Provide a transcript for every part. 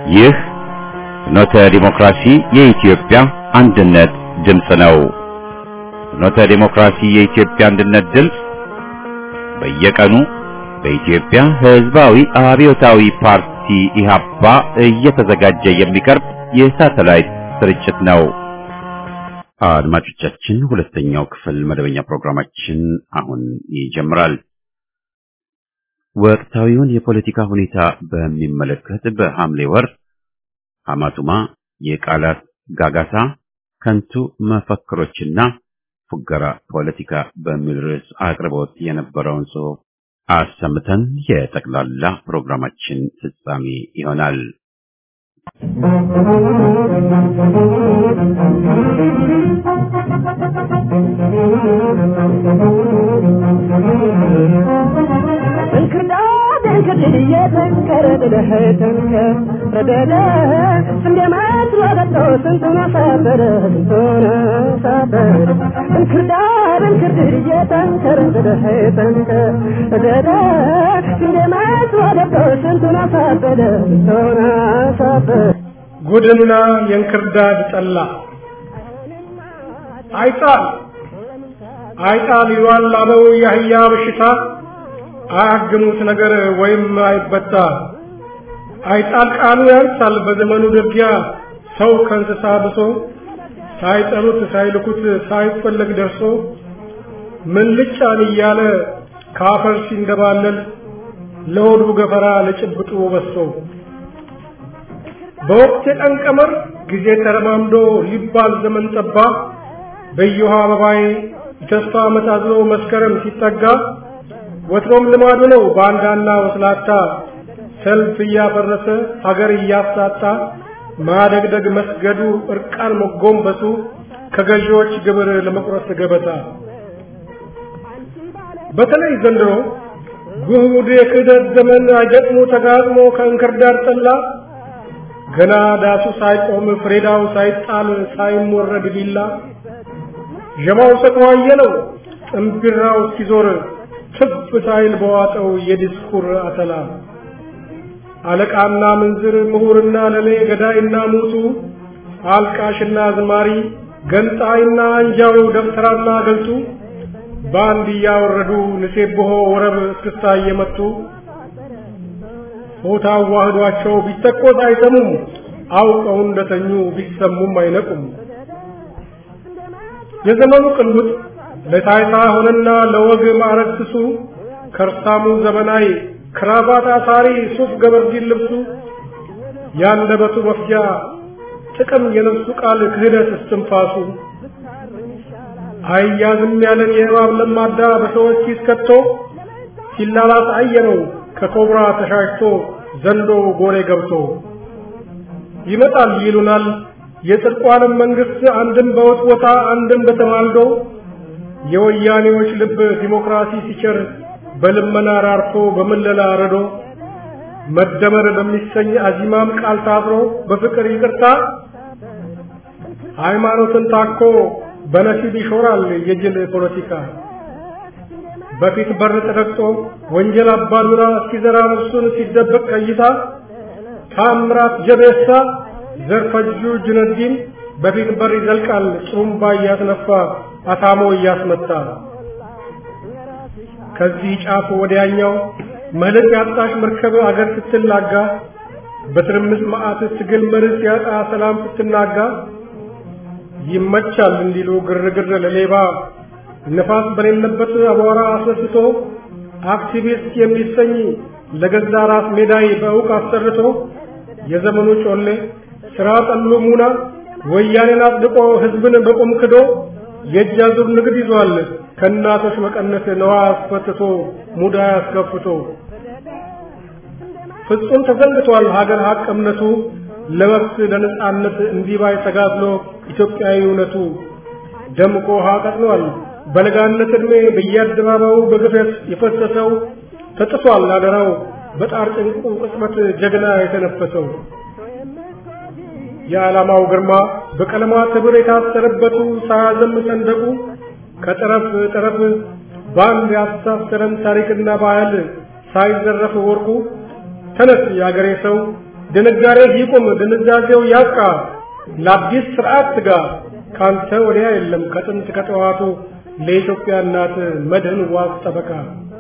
ይህ ፍኖተ ዲሞክራሲ የኢትዮጵያ አንድነት ድምፅ ነው። ፍኖተ ዲሞክራሲ የኢትዮጵያ አንድነት ድምፅ በየቀኑ በኢትዮጵያ ሕዝባዊ አብዮታዊ ፓርቲ ኢህአፓ እየተዘጋጀ የሚቀርብ የሳተላይት ስርጭት ነው። አድማጮቻችን፣ ሁለተኛው ክፍል መደበኛ ፕሮግራማችን አሁን ይጀምራል። ወቅታዊውን የፖለቲካ ሁኔታ በሚመለከት በሐምሌ ወር ሐማቱማ የቃላት ጋጋታ፣ ከንቱ መፈክሮችና ፉገራ ፖለቲካ በሚል ርዕስ አቅርቦት የነበረውን ጽሑፍ አሰምተን የጠቅላላ ፕሮግራማችን ፍጻሜ ይሆናል። ጉድና የእንክርዳድ ጠላ አይጣል ይሏል አበው ያህያ በሽታ አያግሙት ነገር ወይም አይበጣ አይጣል ቃሉ ያንሳል በዘመኑ ደርጊያ ሰው ከእንስሳ ብሶ ሳይጠሩት ሳይልኩት ሳይፈለግ ደርሶ ምን ልጫን እያለ ካፈር ሲንደባለል ለሆዱ ገፈራ ለጭብጡ በሶ በወቅት የጠንቀመር ጊዜ ተረማምዶ ሊባል ዘመን ጠባ በየውሃ አበባዬ ተስፋ መታዝሎ መስከረም ሲጠጋ ወትሮም ልማዱ ነው ባንዳና ወስላታ ሰልፍ እያፈረሰ ሀገር እያሳጣ ማደግደግ መስገዱ እርቃን መጎንበሱ ከገዢዎች ግብር ለመቁረጥ ገበታ በተለይ ዘንድሮ ጉድ የክህደት ዘመን አጀጥሞ ተጋጥሞ ከእንክርዳድ ጠላ ገና ዳሱ ሳይቆም ፍሬዳው ሳይጣል ሳይሞረድ ቢላ ጀማው ሰጥዋየለው ጥምብራው ሲዞር ትፍ ሳይል በዋጠው የዲስኩር አተላ አለቃና ምንዝር ምሁርና ለሌ ገዳይና ሙቱ አልቃሽና ዝማሪ ገንጣይና አንጃው ደብተራና ገልጡ ባንድ ያወረዱ ንሴብሖ ወረብ እስክስታ እየመቱ ሆታ ዋህዷቸው ቢተቆስ አይሰሙም አውቀው እንደተኙ ቢሰሙም አይነቁም። የዘመኑ ቅንጉጥ ለታይታ ሆነና ለወግ ማዕረግ ስሱ ከርሳሙ ዘመናዊ ክራባት አሳሪ ሱፍ ገበርዲን ልብሱ ያንደበቱ መፍጃ ጥቅም የነፍሱ ቃል ክህደት እስትንፋሱ አያዝም ያለን የእባብ ለማዳ በሰዎች ሲስከቶ ሲላላት አየነው ከኮብራ ተሻሽቶ ዘንዶ ጎሬ ገብቶ ይመጣል ይሉናል የጽድቋንም መንግስት አንድም በውጥወታ አንድም በተማልዶ የወያኔዎች ልብ ዲሞክራሲ ሲቸር በልመና ራርቶ በመለላ ረዶ መደመር በሚሰኝ አዚማም ቃል ታብሮ በፍቅር ይቅርታ ሃይማኖትን ታኮ በነሲብ ይሾራል የጅል ፖለቲካ በፊት በር ተረግጦ ወንጀል አባዱራ ሲዘራ ነፍሱን ሲደበቅ ከይታ ታምራት ጀቤሳ ዘርፈጁ ጁነዲን በፊት በር ይዘልቃል ጥሩምባ እያስነፋ አታሞ እያስመታ ከዚህ ጫፍ ወዲያኛው መልክ ያጣሽ መርከብ አገር ስትላጋ በትርምስ መዓት ትግል መርስ ያጣ ሰላም ስትናጋ ይመቻል እንዲሉ ግርግር ለሌባ ነፋስ በሌለበት አቧራ አስነስቶ አክቲቪስት የሚሰኝ ለገዛ ራስ ሜዳይ በእውቅ አሰርቶ የዘመኑ ጮሌ ስራ ጠሉ ሙና ወያኔን አጥድቆ ህዝብን በቁም ክዶ የእጃዙር ንግድ ይዟል ከእናቶች መቀነት ነዋ አስፈትቶ ሙዳ ያስከፍቶ ፍጹም ተዘንግቷል ሀገር ሀቅ እምነቱ ለመብት ለነጻነት እንዲባይ ተጋድሎ ኢትዮጵያዊ እውነቱ ደምቆ ሀቀጥሏል በለጋነት እድሜ በየአደባባዩ በግፈት የፈሰሰው ተጥቷል አደራው በጣር ጭንቁ ቅጽበት ጀግና የተነፈሰው የዓላማው ግርማ በቀለማት ህብር የታሰረበቱ ሳያዘም ሰንደቁ ከጠረፍ ጠረፍ ባንድ ያስተሳሰረን ታሪክና ባህል ሳይዘረፍ ወርቁ ተነስ ያገሬ ሰው ድንጋሬ ይቁም ድንዛዜው ያብቃ ለአዲስ ስርዓት ትጋ ካንተ ወዲያ የለም ከጥንት ከጠዋቱ ለኢትዮጵያ እናት መድህን ዋስ ጠበቃ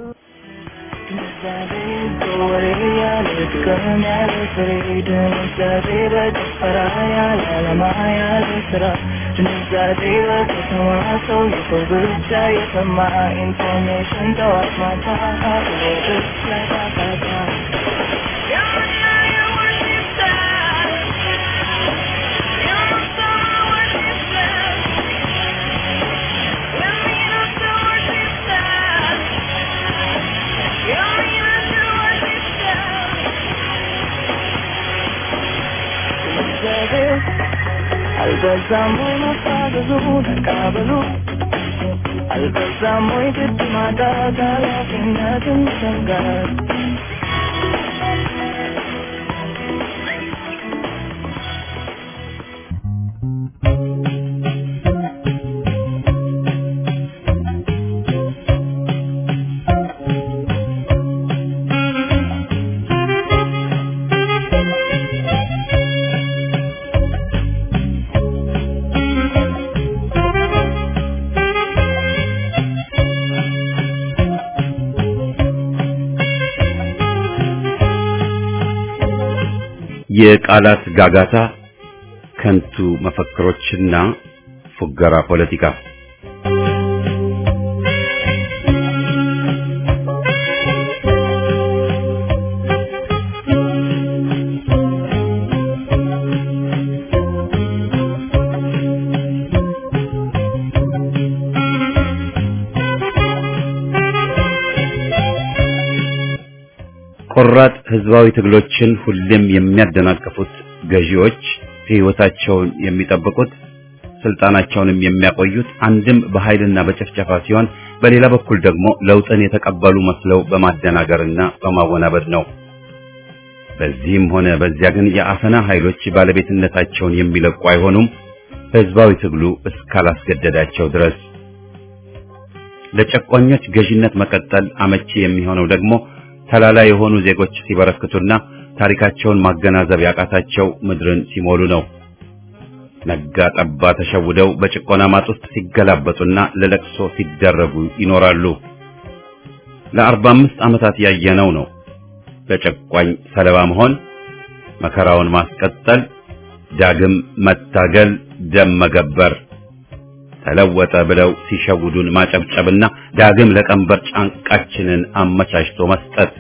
Al-Bazamoy mafagazu nakabalu Al-Bazamoy bitimada galafin natin sanggat የቃላት ጋጋታ ከንቱ መፈክሮችና ፉገራ ፖለቲካ ቆራጥ ህዝባዊ ትግሎችን ሁሌም የሚያደናቅፉት ገዢዎች ህይወታቸውን የሚጠብቁት ስልጣናቸውንም የሚያቆዩት አንድም በኃይልና በጭፍጨፋ ሲሆን በሌላ በኩል ደግሞ ለውጥን የተቀበሉ መስለው በማደናገርና በማወናበድ ነው። በዚህም ሆነ በዚያ ግን የአፈና ኃይሎች ባለቤትነታቸውን የሚለቁ አይሆኑም ህዝባዊ ትግሉ እስካላስገደዳቸው ድረስ። ለጨቋኞች ገዢነት መቀጠል አመቺ የሚሆነው ደግሞ ተላላ የሆኑ ዜጎች ሲበረክቱና ታሪካቸውን ማገናዘብ ያቃታቸው ምድርን ሲሞሉ ነው። ነጋ ጠባ ተሸውደው በጭቆና ማጥ ውስጥ ሲገላበጡና ለለቅሶ ሲደረጉ ይኖራሉ። ለ45 ዓመታት ያየነው ነው። ለጨቋኝ ሰለባ መሆን፣ መከራውን ማስቀጠል፣ ዳግም መታገል፣ ደም መገበር፣ ተለወጠ ብለው ሲሸውዱን ማጨብጨብና ዳግም ለቀንበር ጫንቃችንን አመቻችቶ መስጠት።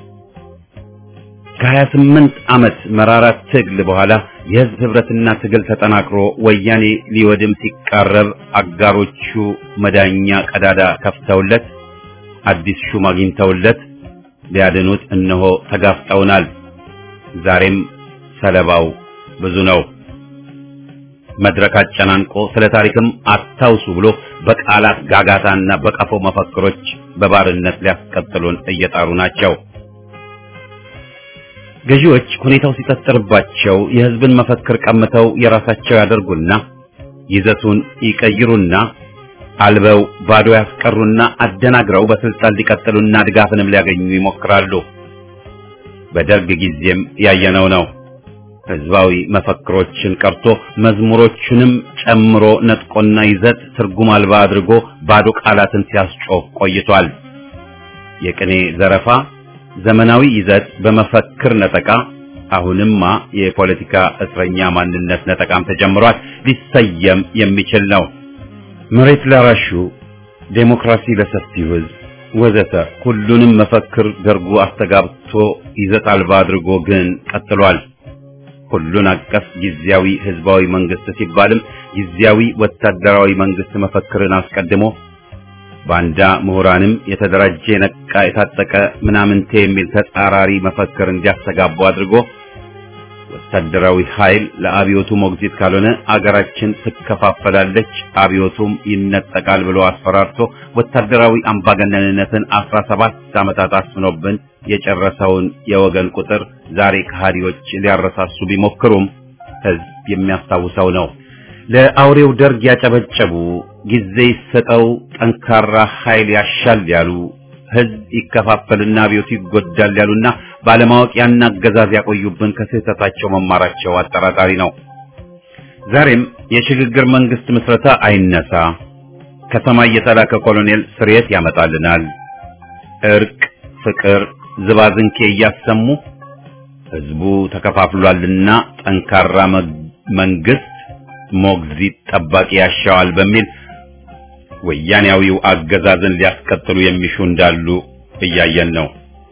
ከ28 ዓመት መራራ ትግል በኋላ የህዝብ ህብረትና ትግል ተጠናክሮ ወያኔ ሊወድም ሲቃረብ አጋሮቹ መዳኛ ቀዳዳ ከፍተውለት አዲስ ሹም አግኝተውለት ሊያድኑት እነሆ ተጋፍጠውናል። ዛሬም ሰለባው ብዙ ነው። መድረክ አጨናንቆ ስለ ታሪክም አታውሱ ብሎ በቃላት ጋጋታና በቀፎ መፈክሮች በባርነት ሊያስቀጥሉን እየጣሩ ናቸው። ገዢዎች ሁኔታው ሲጠጥርባቸው የህዝብን መፈክር ቀምተው የራሳቸው ያደርጉና ይዘቱን ይቀይሩና አልበው ባዶ ያስቀሩና አደናግረው በስልጣን ሊቀጥሉና ድጋፍንም ሊያገኙ ይሞክራሉ። በደርግ ጊዜም ያየነው ነው። ህዝባዊ መፈክሮችን ቀርቶ መዝሙሮቹንም ጨምሮ ነጥቆና ይዘት ትርጉም አልባ አድርጎ ባዶ ቃላትን ሲያስጮህ ቆይቷል። የቅኔ ዘረፋ፣ ዘመናዊ ይዘት በመፈክር ነጠቃ፣ አሁንማ የፖለቲካ እስረኛ ማንነት ነጠቃም ተጀምሯል። ሊሰየም የሚችል ነው። መሬት ላራሹ፣ ዴሞክራሲ ለሰፊው ህዝብ ወዘተ ሁሉንም መፈክር ደርጉ አስተጋብቶ ይዘት አልባ አድርጎ ግን ቀጥሏል። ሁሉን አቀፍ ጊዜያዊ ህዝባዊ መንግስት ሲባልም ጊዜያዊ ወታደራዊ መንግስት መፈክርን አስቀድሞ ባንዳ ምሁራንም የተደራጀ ነቃ የታጠቀ ምናምንቴ የሚል ተጻራሪ መፈክር እንዲያስተጋቡ አድርጎ ወታደራዊ ኃይል ለአብዮቱ ሞግዚት ካልሆነ አገራችን ትከፋፈላለች፣ አብዮቱም ይነጠቃል ብሎ አስፈራርቶ ወታደራዊ አምባገነንነትን 17 ዓመታት አስፍኖብን የጨረሰውን የወገን ቁጥር ዛሬ ከሃዲዎች ሊያረሳሱ ቢሞክሩም ህዝብ የሚያስታውሰው ነው። ለአውሬው ደርግ ያጨበጨቡ፣ ጊዜ ይሰጠው፣ ጠንካራ ኃይል ያሻል ያሉ፣ ህዝብ ይከፋፈልና አብዮቱ ይጎዳል ያሉና ባለማወቅ ያን አገዛዝ ያቆዩብን ከስህተታቸው መማራቸው አጠራጣሪ ነው። ዛሬም የሽግግር መንግስት ምስረታ አይነሳ፣ ከሰማይ የተላከ ኮሎኔል ስርየት ያመጣልናል፣ እርቅ፣ ፍቅር፣ ዝባዝንኬ እያሰሙ ህዝቡ ተከፋፍሏልና ጠንካራ መንግስት ሞግዚት ጠባቂ ያሻዋል በሚል ወያኔያዊው አገዛዝን ሊያስቀጥሉ የሚሹ እንዳሉ እያየን ነው።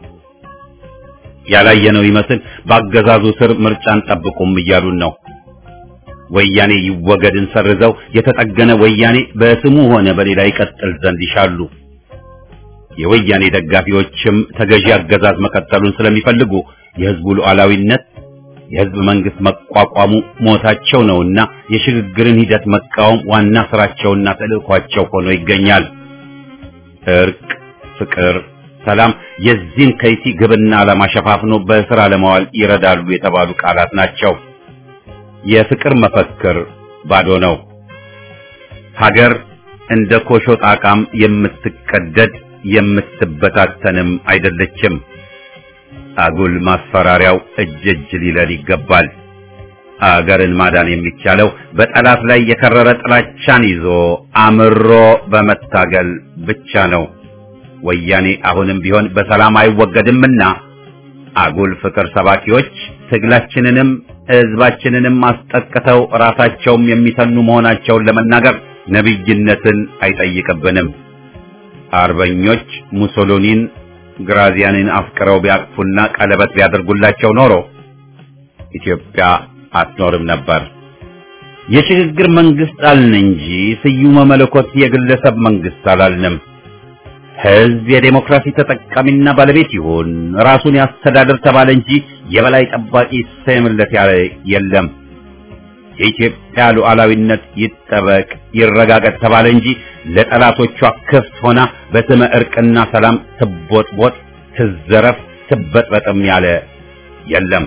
ያላየነው ይመስል በአገዛዙ ስር ምርጫን ጠብቁም እያሉን ነው። ወያኔ ይወገድን ሰርዘው የተጠገነ ወያኔ በስሙ ሆነ በሌላ ይቀጥል ዘንድ ይሻሉ። የወያኔ ደጋፊዎችም ተገዢ አገዛዝ መቀጠሉን ስለሚፈልጉ የህዝቡ ሉዓላዊነት የህዝብ መንግስት መቋቋሙ ሞታቸው ነውና የሽግግርን ሂደት መቃወም ዋና ስራቸውና ተልእኳቸው ሆኖ ይገኛል። እርቅ፣ ፍቅር፣ ሰላም የዚህን ከይሲ ግብና ዓላማ ሸፋፍኖ በስራ ለማዋል ይረዳሉ የተባሉ ቃላት ናቸው። የፍቅር መፈክር ባዶ ነው። ሀገር እንደ ኮሾ ጣቃም የምትቀደድ የምትበታተንም አይደለችም። አጉል ማስፈራሪያው እጅ ሊለል ይገባል። አገርን ማዳን የሚቻለው በጠላት ላይ የከረረ ጥላቻን ይዞ አምሮ በመታገል ብቻ ነው። ወያኔ አሁንም ቢሆን በሰላም አይወገድምና አጉል ፍቅር ሰባኪዎች ትግላችንንም ህዝባችንንም አስጠቅተው ራሳቸውም የሚሰኑ መሆናቸውን ለመናገር ነብይነትን አይጠይቅብንም። አርበኞች ሙሶሎኒን ግራዚያንን አፍቅረው ቢያቅፉና ቀለበት ቢያደርጉላቸው ኖሮ ኢትዮጵያ አትኖርም ነበር። የሽግግር መንግስት አልን እንጂ ስዩመ መለኮት የግለሰብ መንግስት አላልንም። ህዝብ የዴሞክራሲ ተጠቃሚና ባለቤት ይሁን፣ ራሱን ያስተዳድር ተባለ እንጂ የበላይ ጠባቂ ሰየምለት ያለ የለም። የኢትዮጵያ ሉዓላዊነት ይጠበቅ ይረጋገጥ ተባለ እንጂ ለጠላቶቿ ክፍት ሆና በስመ እርቅና ሰላም ትቦጥቦጥ፣ ትዘረፍ፣ ትበጥበጥም ያለ የለም።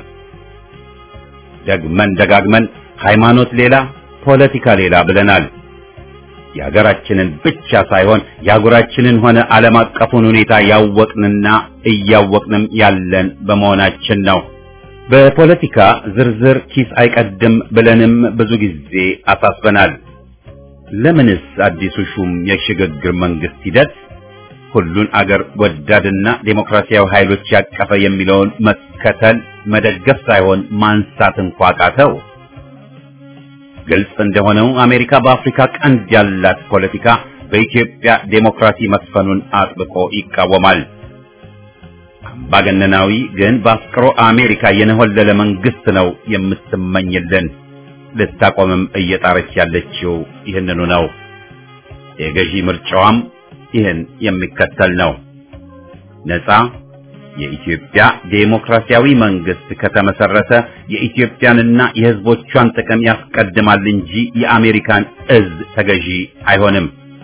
ደግመን ደጋግመን ሃይማኖት ሌላ ፖለቲካ ሌላ ብለናል። የሀገራችንን ብቻ ሳይሆን የአህጉራችንን ሆነ ዓለም አቀፉን ሁኔታ ያወቅንና እያወቅንም ያለን በመሆናችን ነው። በፖለቲካ ዝርዝር ኪስ አይቀድም ብለንም ብዙ ጊዜ አሳስበናል። ለምንስ አዲሱ ሹም የሽግግር መንግስት ሂደት ሁሉን አገር ወዳድና ዴሞክራሲያዊ ኃይሎች ያቀፈ የሚለውን መከተል መደገፍ ሳይሆን ማንሳት እንኳ ቃተው? ግልጽ እንደሆነው አሜሪካ በአፍሪካ ቀንድ ያላት ፖለቲካ በኢትዮጵያ ዴሞክራሲ መስፈኑን አጥብቆ ይቃወማል። አምባገነናዊ ግን በአፍቅሮ አሜሪካ የነሆለለ መንግስት ነው የምትመኝልን። ልታቆምም እየጣረች ያለችው ይህንኑ ነው። የገዢ ምርጫዋም ይህን የሚከተል ነው። ነፃ የኢትዮጵያ ዴሞክራሲያዊ መንግስት ከተመሰረተ የኢትዮጵያንና የህዝቦቿን ጥቅም ያስቀድማል እንጂ የአሜሪካን እዝ ተገዢ አይሆንም።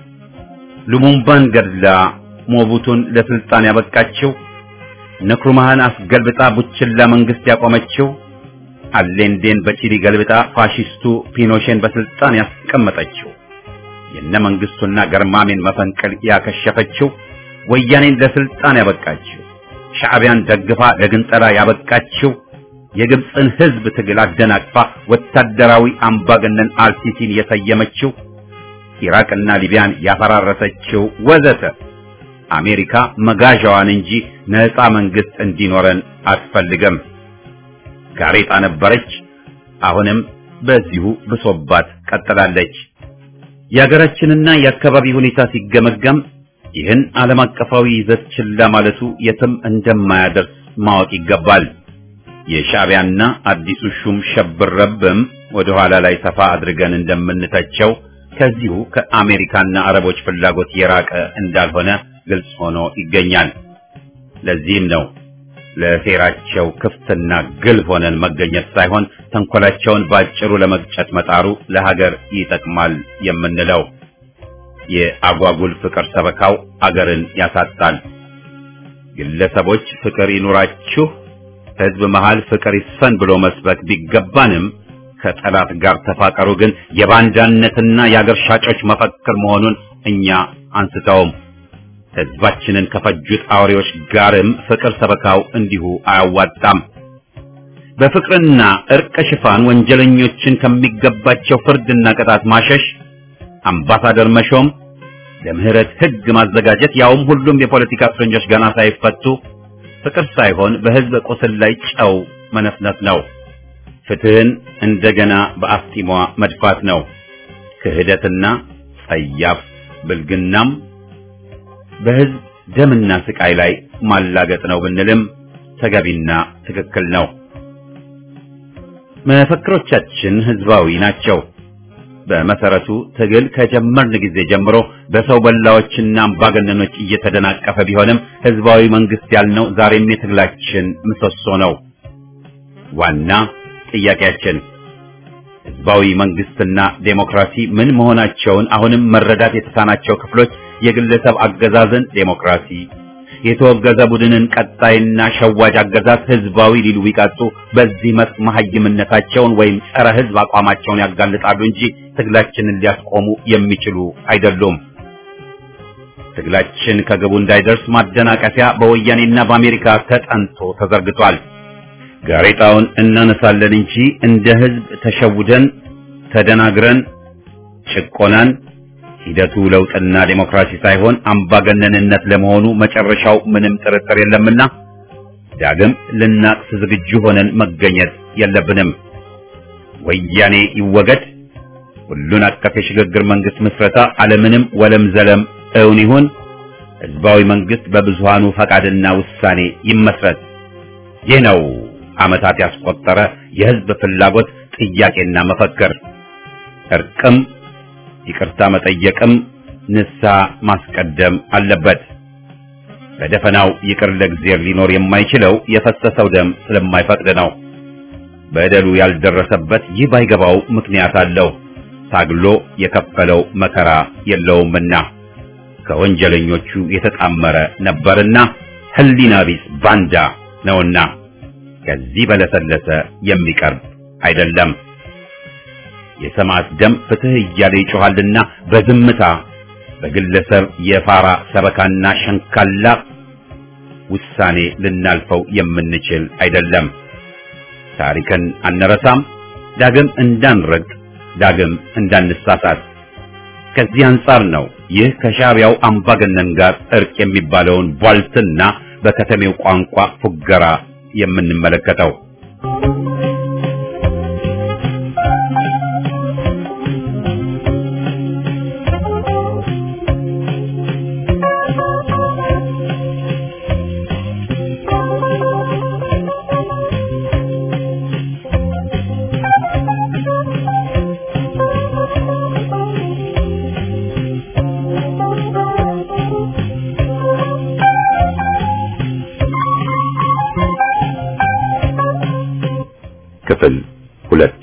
ሉሙምባን ገድላ ሞቡቱን ለስልጣን ያበቃችው፣ ንክሩማህን አስገልብጣ ቡችላ መንግስት ያቆመችው፣ አሌንዴን በቺሊ ገልብጣ ፋሺስቱ ፒኖሼን በስልጣን ያስቀመጠችው፣ የነ መንግስቱና ገርማሜን መፈንቅል ያከሸፈችው፣ ወያኔን ለስልጣን ያበቃችው፣ ሻዕቢያን ደግፋ ለግንጠላ ያበቃችው፣ የግብፅን ህዝብ ትግል አደናቅፋ ወታደራዊ አምባገነን አልሲሲን የሰየመችው፣ ኢራቅና ሊቢያን ያፈራረሰችው ወዘተ አሜሪካ መጋዣዋን እንጂ ነፃ መንግስት እንዲኖረን አትፈልግም። ጋሬጣ ነበረች፣ አሁንም በዚሁ ብሶባት ቀጥላለች። የሀገራችንና የአካባቢ ሁኔታ ሲገመገም ይህን ዓለም አቀፋዊ ይዘት ችላ ማለቱ የትም እንደማያደርስ ማወቅ ይገባል። የሻዕቢያና አዲሱ ሹም ሸብረብም ወደ ኋላ ላይ ሰፋ አድርገን እንደምንተቸው ከዚሁ ከአሜሪካና አረቦች ፍላጎት የራቀ እንዳልሆነ ግልጽ ሆኖ ይገኛል። ለዚህም ነው ለሴራቸው ክፍትና ግልብ ሆነን መገኘት ሳይሆን ተንኮላቸውን ባጭሩ ለመቅጨት መጣሩ ለሀገር ይጠቅማል የምንለው። የአጓጉል ፍቅር ሰበካው አገርን ያሳጣል። ግለሰቦች ፍቅር ይኑራችሁ፣ ህዝብ መሃል ፍቅር ይስፈን ብሎ መስበክ ቢገባንም ከጠላት ጋር ተፋቀሩ ግን የባንዳነትና የአገር ሻጮች መፈክር መሆኑን እኛ አንስተውም። ህዝባችንን ከፈጁት አውሬዎች ጋርም ፍቅር ሰበካው እንዲሁ አያዋጣም። በፍቅርና እርቅ ሽፋን ወንጀለኞችን ከሚገባቸው ፍርድና ቅጣት ማሸሽ፣ አምባሳደር መሾም፣ ለምህረት ህግ ማዘጋጀት፣ ያውም ሁሉም የፖለቲካ እስረኞች ገና ሳይፈቱ ፍቅር ሳይሆን በህዝብ ቁስል ላይ ጨው መነፍነፍ ነው። ፍትህን እንደገና በአፍጢሟ መድፋት ነው። ክህደትና ጸያፍ ብልግናም በህዝብ ደምና ስቃይ ላይ ማላገጥ ነው ብንልም ተገቢና ትክክል ነው። መፈክሮቻችን ህዝባዊ ናቸው። በመሰረቱ ትግል ከጀመርን ጊዜ ጀምሮ በሰው በላዎችና አምባገነኖች እየተደናቀፈ ቢሆንም ህዝባዊ መንግስት ያልነው ዛሬም የትግላችን ምሰሶ ነው። ዋና ጥያቄያችን ህዝባዊ መንግስትና ዴሞክራሲ ምን መሆናቸውን አሁንም መረዳት የተሳናቸው ክፍሎች የግለሰብ አገዛዝን ዴሞክራሲ፣ የተወገዘ ቡድንን ቀጣይና ሸዋጅ አገዛዝ ህዝባዊ ሊሉ ቢቃጡ በዚህ መስክ መሐይምነታቸውን ወይም ጸረ ህዝብ አቋማቸውን ያጋልጣሉ እንጂ ትግላችንን ሊያስቆሙ የሚችሉ አይደሉም። ትግላችን ከግቡ እንዳይደርስ ማደናቀፊያ በወያኔና በአሜሪካ ተጠንቶ ተዘርግቷል። ጋሬጣውን እናነሳለን እንጂ እንደ ህዝብ ተሸውደን ተደናግረን ጭቆናን ሂደቱ ለውጥና ዴሞክራሲ ሳይሆን አምባገነንነት ለመሆኑ መጨረሻው ምንም ጥርጥር የለምና ዳግም ልናቅስ ዝግጁ ሆነን መገኘት የለብንም። ወያኔ ይወገድ፣ ሁሉን አቀፍ የሽግግር መንግስት ምስረታ አለምንም ወለም ዘለም እውን ይሁን፣ ህዝባዊ መንግስት በብዙሃኑ ፈቃድና ውሳኔ ይመስረት። ይህ ነው ዓመታት ያስቆጠረ የህዝብ ፍላጎት ጥያቄና መፈክር። እርቅም ይቅርታ መጠየቅም ንስሐ ማስቀደም አለበት። በደፈናው ይቅር ለእግዚአብሔር ሊኖር የማይችለው የፈሰሰው ደም ስለማይፈቅድ ነው። በደሉ ያልደረሰበት ይህ ባይገባው ምክንያት አለው። ታግሎ የከፈለው መከራ የለውምና ከወንጀለኞቹ የተጣመረ ነበርና ህሊና ቢስ ባንዳ ነውና ከዚህ በለሰለሰ የሚቀርብ አይደለም። የሰማዕት ደም ፍትህ እያለ ይጮሃልና በዝምታ በግለሰብ የፋራ ሰበካና ሸንካላ ውሳኔ ልናልፈው የምንችል አይደለም። ታሪክን አንረሳም። ዳግም እንዳንረግጥ፣ ዳግም እንዳንሳሳት። ከዚህ አንጻር ነው ይህ ከሻዕቢያው አምባገነን ጋር እርቅ የሚባለውን ቧልትና በከተሜው ቋንቋ ፉገራ የምንመለከተው። ክፍል 2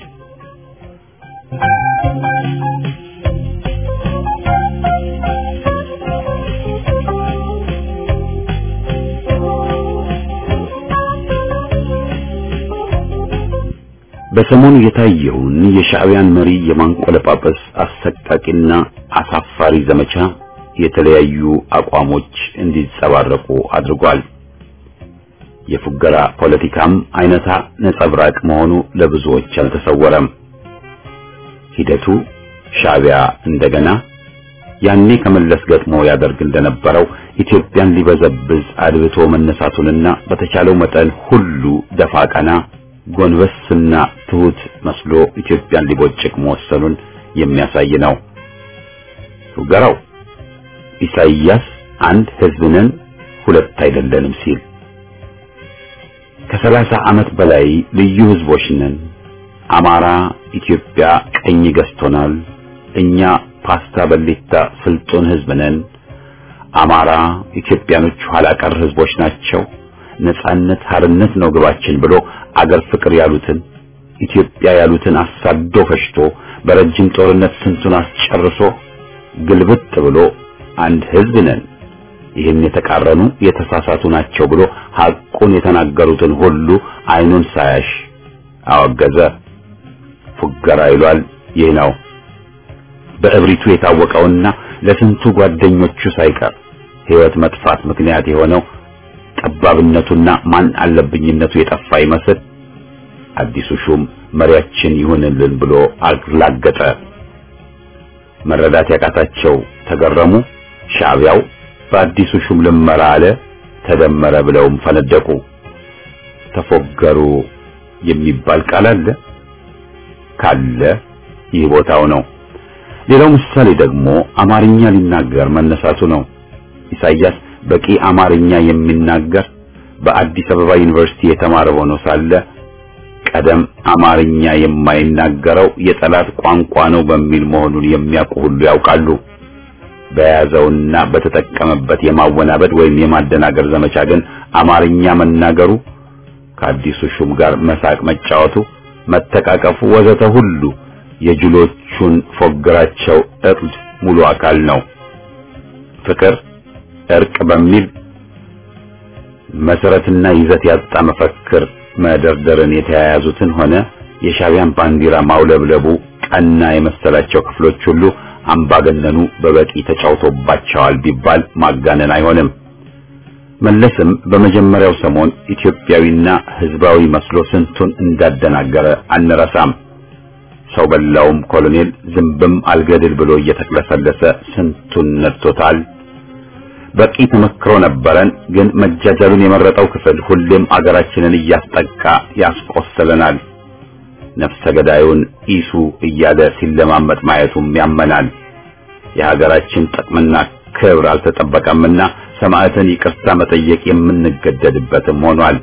በሰሞኑ የታየውን የሻዕቢያን መሪ የማንቆለጳጰስ አሰቃቂና አሳፋሪ ዘመቻ የተለያዩ አቋሞች እንዲጸባረቁ አድርጓል። የፉገራ ፖለቲካም አይነታ ነጸብራቅ መሆኑ ለብዙዎች አልተሰወረም። ሂደቱ ሻዕቢያ እንደገና ያኔ ከመለስ ገጥሞ ያደርግ እንደነበረው ኢትዮጵያን ሊበዘብዝ አድብቶ መነሳቱንና በተቻለው መጠን ሁሉ ደፋ ቀና ጎንበስና ትሁት መስሎ ኢትዮጵያን ሊቦጭቅ መወሰኑን የሚያሳይ ነው። ፉገራው ኢሳይያስ አንድ ህዝብ ነን ሁለት አይደለንም ሲል ከ30 ዓመት በላይ ልዩ ህዝቦች ነን፣ አማራ ኢትዮጵያ ቀኝ ገዝቶናል፣ እኛ ፓስታ በሊታ ፍልጡን ህዝብ ነን፣ አማራ ኢትዮጵያኖች ኋላ ቀር ህዝቦች ናቸው፣ ነጻነት ሀርነት ነው ግባችን ብሎ አገር ፍቅር ያሉትን ኢትዮጵያ ያሉትን አሳዶ ፈሽቶ በረጅም ጦርነት ስንቱን አስጨርሶ ግልብጥ ብሎ አንድ ህዝብ ነን፣ ይህን የተቃረኑ የተሳሳቱ ናቸው ብሎ ሐቁን የተናገሩትን ሁሉ አይኑን ሳያሽ አወገዘ። ፉገራ ይሏል ይህ ነው። በእብሪቱ የታወቀውና ለስንቱ ጓደኞቹ ሳይቀር ሕይወት መጥፋት ምክንያት የሆነው ጠባብነቱና ማን አለብኝነቱ የጠፋ ይመስል አዲሱ ሹም መሪያችን ይሁንልን ብሎ አላገጠ። መረዳት ያቃታቸው ተገረሙ። ሻዕቢያው በአዲሱ ሹም ልመራ አለ ተደመረ ብለውም ፈነደቁ። ተፎገሩ የሚባል ቃል አለ ካለ ይህ ቦታው ነው። ሌላው ምሳሌ ደግሞ አማርኛ ሊናገር መነሳቱ ነው። ኢሳይያስ በቂ አማርኛ የሚናገር በአዲስ አበባ ዩኒቨርሲቲ የተማረ ሆኖ ሳለ ቀደም አማርኛ የማይናገረው የጠላት ቋንቋ ነው በሚል መሆኑን የሚያውቁ ሁሉ ያውቃሉ። በያዘውና በተጠቀመበት የማወናበድ ወይም የማደናገር ዘመቻ ግን አማርኛ መናገሩ፣ ከአዲሱ ሹም ጋር መሳቅ መጫወቱ፣ መተቃቀፉ ወዘተ ሁሉ የጅሎቹን ፎግራቸው እቅድ ሙሉ አካል ነው። ፍቅር፣ እርቅ በሚል መሰረትና ይዘት ያጣ መፈክር መደርደርን የተያያዙትን ሆነ የሻዕቢያን ባንዲራ ማውለብለቡ ቀና የመሰላቸው ክፍሎች ሁሉ አምባገነኑ በበቂ ተጫውቶባቸዋል ቢባል ማጋነን አይሆንም። መለስም በመጀመሪያው ሰሞን ኢትዮጵያዊና ህዝባዊ መስሎ ስንቱን እንዳደናገረ አንረሳም። ሰው በላውም ኮሎኔል ዝምብም አልገድል ብሎ እየተክለሰለሰ ስንቱን ነድቶታል። በቂ ተመክሮ ነበረን። ግን መጃጃሉን የመረጠው ክፍል ሁሌም አገራችንን እያስጠቃ ያስቆስለናል። ነፍሰ ገዳዩን ኢሱ እያለ ሲለማመጥ ማየቱም ያመናል። የሀገራችን ጥቅምና ክብር አልተጠበቀምና ሰማዕትን ይቅርታ መጠየቅ የምንገደድበትም ሆኗል።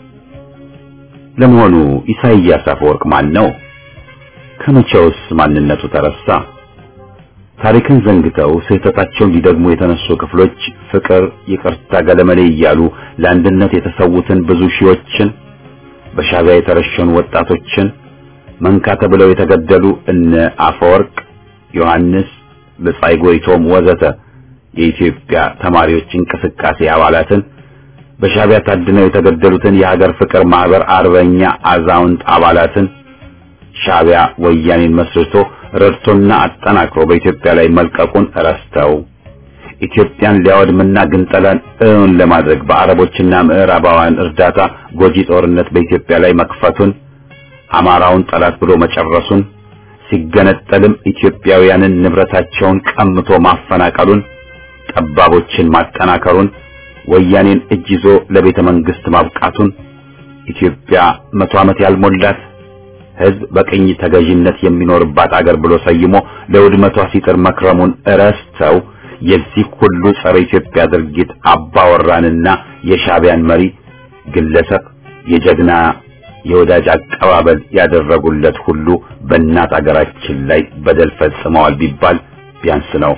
ለመሆኑ ኢሳይያስ አፈወርቅ ማን ነው? ከመቼውስ ማንነቱ ተረሳ? ታሪክን ዘንግተው ስህተታቸውን ሊደግሙ የተነሱ ክፍሎች ፍቅር፣ ይቅርታ፣ ገለመሌ እያሉ ለአንድነት የተሰዉትን ብዙ ሺዎችን፣ በሻዕቢያ የተረሸኑ ወጣቶችን፣ መንካ ተብለው የተገደሉ እነ አፈወርቅ፣ ዮሐንስ፣ በጻይ ጎይቶም ወዘተ የኢትዮጵያ ተማሪዎች እንቅስቃሴ አባላትን፣ በሻዕቢያ ታድነው የተገደሉትን የሀገር ፍቅር ማህበር አርበኛ አዛውንት አባላትን ሻዕቢያ ወያኔን መስርቶ ረድቶና አጠናክሮ በኢትዮጵያ ላይ መልቀቁን ረስተው ኢትዮጵያን ሊያወድምና ግንጠላን እውን ለማድረግ በአረቦችና ምዕራባውያን እርዳታ ጎጂ ጦርነት በኢትዮጵያ ላይ መክፈቱን፣ አማራውን ጠላት ብሎ መጨረሱን፣ ሲገነጠልም ኢትዮጵያውያንን ንብረታቸውን ቀምቶ ማፈናቀሉን፣ ጠባቦችን ማጠናከሩን፣ ወያኔን እጅ ይዞ ለቤተ መንግስት ማብቃቱን፣ ኢትዮጵያ 100 ዓመት ያልሞላት ህዝብ በቅኝ ተገዥነት የሚኖርባት አገር ብሎ ሰይሞ ለውድመቷ ሲጥር መክረሙን ረስተው የዚህ ሁሉ ጸረ ኢትዮጵያ ድርጊት አባወራንና የሻዕቢያን መሪ ግለሰብ የጀግና የወዳጅ አቀባበል ያደረጉለት ሁሉ በእናት አገራችን ላይ በደል ፈጽመዋል ቢባል ቢያንስ ነው።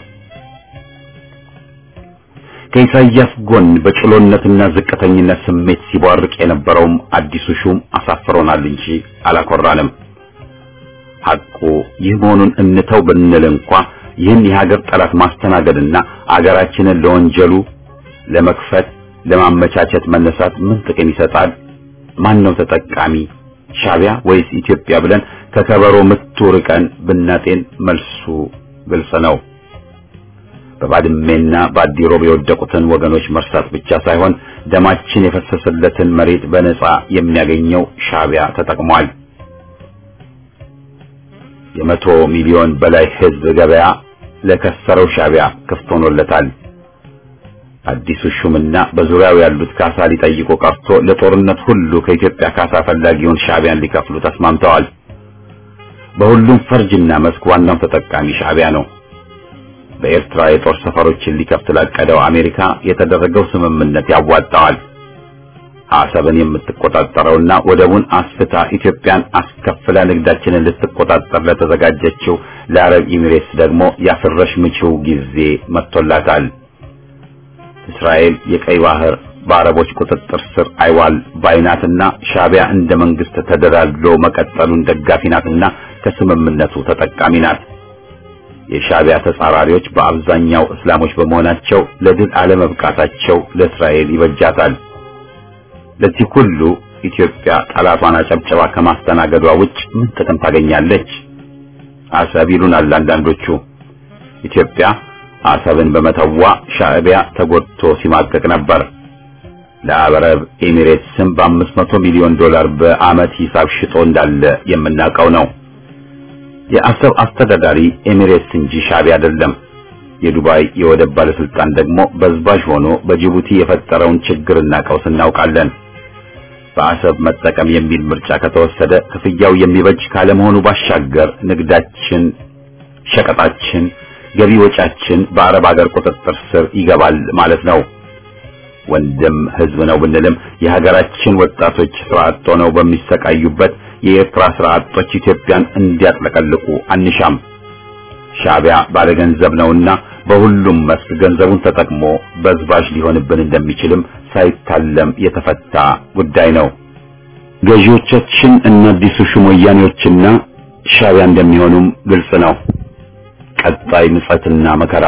ከኢሳይያስ ጎን በጭሎነትና ዝቅተኝነት ስሜት ሲቧርቅ የነበረውም አዲሱ ሹም አሳፍሮናል እንጂ አላኮራንም። ሐቁ ይህ መሆኑን እንተው ብንል እንኳ ይህን የሀገር ጠላት ማስተናገድና አገራችንን ለወንጀሉ ለመክፈት ለማመቻቸት መነሳት ምን ጥቅም ይሰጣል? ማን ነው ተጠቃሚ? ሻዕቢያ ወይስ ኢትዮጵያ ብለን ከከበሮ ምቱ ርቀን ብናጤን መልሱ ግልጽ ነው። በባድሜና በአዲሮብ የወደቁትን ወገኖች መርሳት ብቻ ሳይሆን ደማችን የፈሰሰለትን መሬት በነጻ የሚያገኘው ሻዕቢያ ተጠቅሟል። የ100 ሚሊዮን በላይ ህዝብ ገበያ ለከሰረው ሻዕቢያ ክፍት ሆኖለታል። አዲሱ ሹምና በዙሪያው ያሉት ካሳ ሊጠይቁ ቀርቶ ለጦርነት ሁሉ ከኢትዮጵያ ካሳ ፈላጊውን ሻዕቢያን ሊከፍሉ ተስማምተዋል። በሁሉም ፈርጅና መስክ ዋናው ተጠቃሚ ሻዕቢያ ነው። በኤርትራ የጦር ሰፈሮችን ሊከፍት ላቀደው አሜሪካ የተደረገው ስምምነት ያዋጣዋል። አሰብን የምትቆጣጠረውና ወደቡን አስፍታ ኢትዮጵያን አስከፍላ ንግዳችንን ልትቆጣጠር ለተዘጋጀችው ለአረብ ኤሚሬትስ ደግሞ ያፍረሽ ምቺው ጊዜ መጥቶላታል። እስራኤል የቀይ ባህር በአረቦች ቁጥጥር ስር አይዋል ባይናትና ሻዕቢያ እንደ መንግስት ተደላድሎ መቀጠሉን ደጋፊ ናትና ከስምምነቱ ተጠቃሚ ናት። የሻዕቢያ ተጻራሪዎች በአብዛኛው እስላሞች በመሆናቸው ለድል አለመብቃታቸው ለእስራኤል ይበጃታል። ለዚህ ሁሉ ኢትዮጵያ ጠላቷን አጨብጨባ ከማስተናገዷ ውጭ ምን ጥቅም ታገኛለች? አሰብ ይሉናል አንዳንዶቹ። ኢትዮጵያ አሰብን በመተዋ ሻዕቢያ ተጎድቶ ሲማቀቅ ነበር። ለአረብ ኤሚሬትስም በ500 ሚሊዮን ዶላር በዓመት ሂሳብ ሽጦ እንዳለ የምናውቀው ነው። የአሰብ አስተዳዳሪ ኤሚሬትስ እንጂ ሻዕቢያ አይደለም። የዱባይ የወደብ ባለስልጣን ደግሞ በዝባዥ ሆኖ በጅቡቲ የፈጠረውን ችግርና ቀውስ እናውቃለን። በአሰብ መጠቀም የሚል ምርጫ ከተወሰደ ክፍያው የሚበጅ ካለመሆኑ ባሻገር ንግዳችን፣ ሸቀጣችን፣ ገቢ ወጫችን በአረብ ሀገር ቁጥጥር ስር ይገባል ማለት ነው። ወንድም ህዝብ ነው ብንልም የሀገራችን ወጣቶች ስራ አጥ ሆነው በሚሰቃዩበት የኤርትራ ስራ አጦች ኢትዮጵያን እንዲያጥለቀልቁ አንሻም። ሻዕቢያ ባለገንዘብ ነውና በሁሉም መስክ ገንዘቡን ተጠቅሞ በዝባዥ ሊሆንብን እንደሚችልም ሳይታለም የተፈታ ጉዳይ ነው። ገዢዎቻችን እና አዲሱ ሹም ወያኔዎችና ሻዕቢያ እንደሚሆኑም ግልጽ ነው። ቀጣይ ምጸትና መከራ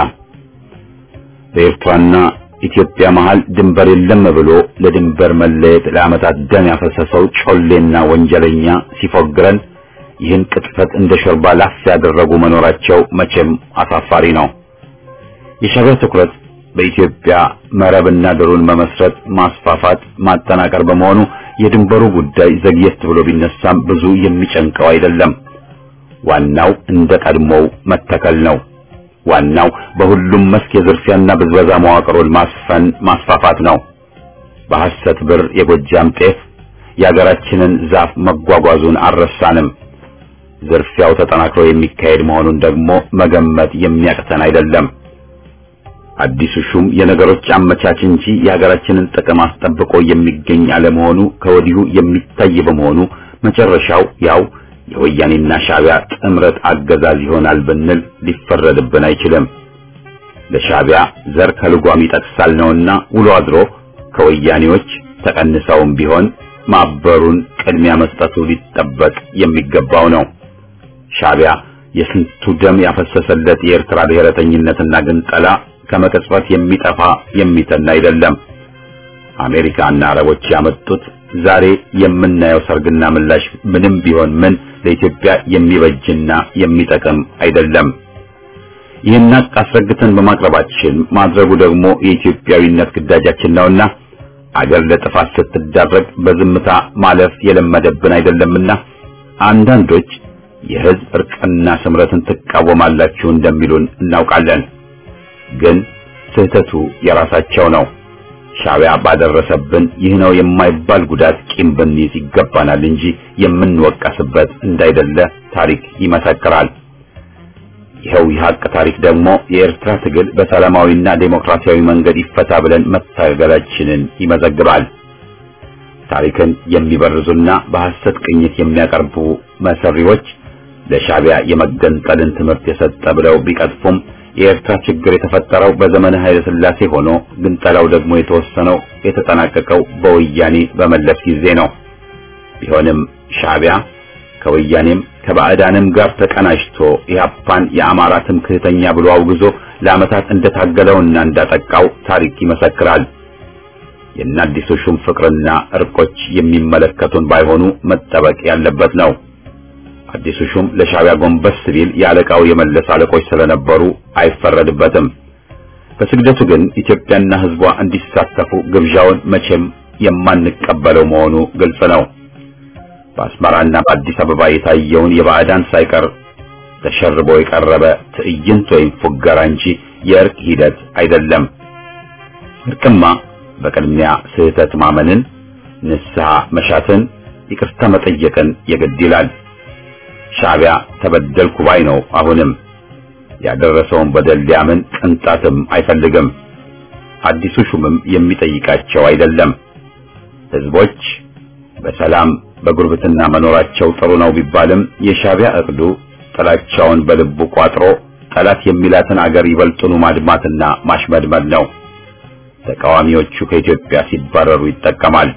በኤርትራና ኢትዮጵያ መሃል ድንበር የለም ብሎ ለድንበር መለየት ለዓመታት ደም ያፈሰሰው ጮሌና ወንጀለኛ ሲፎግረን ይህን ቅጥፈት እንደ ሾርባ ላፍ ያደረጉ መኖራቸው መቼም አሳፋሪ ነው። የሻዕቢያ ትኩረት በኢትዮጵያ መረብና ድሩን መመስረት፣ ማስፋፋት፣ ማጠናከር በመሆኑ የድንበሩ ጉዳይ ዘግየት ብሎ ቢነሳም ብዙ የሚጨንቀው አይደለም። ዋናው እንደ ቀድሞው መተከል ነው። ዋናው በሁሉም መስክ የዝርፊያና ብዝበዛ መዋቅሩን ማስፈን ማስፋፋት ነው። በሐሰት ብር የጎጃም ጤፍ የሀገራችንን ዛፍ መጓጓዙን አልረሳንም። ዝርፊያው ተጠናክሮ የሚካሄድ መሆኑን ደግሞ መገመት የሚያቅተን አይደለም። አዲሱ ሹም የነገሮች አመቻች እንጂ የሀገራችንን ጥቅም አስጠብቆ የሚገኝ አለመሆኑ ከወዲሁ የሚታይ በመሆኑ መጨረሻው ያው የወያኔና ሻዕቢያ ጥምረት አገዛዝ ይሆናል ብንል ሊፈረድብን አይችልም። ለሻዕቢያ ዘር ከልጓም ይጠቅሳል ነውና ውሎ አድሮ ከወያኔዎች ተቀንሰውም ቢሆን ማበሩን ቅድሚያ መስጠቱ ሊጠበቅ የሚገባው ነው። ሻዕቢያ የስንቱ ደም ያፈሰሰለት የኤርትራ ብሔረተኝነትና ግንጠላ ከመቅጽበት የሚጠፋ የሚተና አይደለም። አሜሪካና አረቦች ያመጡት ዛሬ የምናየው ሰርግና ምላሽ ምንም ቢሆን ምን ለኢትዮጵያ የሚበጅና የሚጠቅም አይደለም። ይህን አስረግተን በማቅረባችን ማድረጉ ደግሞ የኢትዮጵያዊነት ግዳጃችን ነውና አገር ለጥፋት ስትዳረግ በዝምታ ማለፍ የለመደብን አይደለምና አንዳንዶች የህዝብ እርቅና ስምረትን ትቃወማላችሁ እንደሚሉን እናውቃለን። ግን ስህተቱ የራሳቸው ነው። ሻዕቢያ ባደረሰብን ይህ ነው የማይባል ጉዳት ቂም ብንይዝ ይገባናል እንጂ የምንወቀስበት እንዳይደለ ታሪክ ይመሰክራል። ይኸው የሐቅ ታሪክ ደግሞ የኤርትራ ትግል በሰላማዊና ዴሞክራሲያዊ መንገድ ይፈታ ብለን መታገላችንን ይመዘግባል። ታሪክን የሚበርዙና በሐሰት ቅኝት የሚያቀርቡ መሰሪዎች ለሻዕቢያ የመገንጠልን ትምህርት የሰጠ ብለው ቢቀጥፉም የኤርትራ ችግር የተፈጠረው በዘመነ ኃይለ ሥላሴ ሆኖ ግንጠላው ደግሞ የተወሰነው የተጠናቀቀው በወያኔ በመለስ ጊዜ ነው። ቢሆንም ሻዕቢያ ከወያኔም ከባዕዳንም ጋር ተቀናጅቶ ኢህአፓን የአማራ ትምክህተኛ ብሎ አውግዞ ለዓመታት እንደታገለውና እንዳጠቃው ታሪክ ይመሰክራል። የአዲሱ ሹም ፍቅርና እርቆች የሚመለከቱን ባይሆኑ መጠበቅ ያለበት ነው። አዲሱ ሹም ለሻዕቢያ ጎንበስ ሲል ያለቃው የመለስ አለቆች ስለነበሩ አይፈረድበትም። በስግደቱ ግን ኢትዮጵያና ሕዝቧ እንዲሳተፉ ግብዣውን መቼም የማንቀበለው መሆኑ ግልጽ ነው። በአስመራና በአዲስ አበባ የታየውን የባዕዳን ሳይቀር ተሸርቦ የቀረበ ትዕይንት ወይም ፉገራ እንጂ የእርቅ ሂደት አይደለም። እርቅማ በቅድሚያ ስህተት ማመንን፣ ንስሐ መሻትን፣ ይቅርታ መጠየቅን የግድ ይላል። ሻዕቢያ ተበደልኩ ባይ ነው። አሁንም ያደረሰውን በደል ሊያምን ቅንጣትም አይፈልግም። አዲሱ ሹምም የሚጠይቃቸው አይደለም። ህዝቦች በሰላም በጉርብትና መኖራቸው ጥሩ ነው ቢባልም የሻዕቢያ እቅዱ ጥላቻውን በልቡ ቋጥሮ ጠላት የሚላትን አገር ይበልጡኑ ማድማትና ማሽመድመድ ነው። ተቃዋሚዎቹ ከኢትዮጵያ ሲባረሩ ይጠቀማል።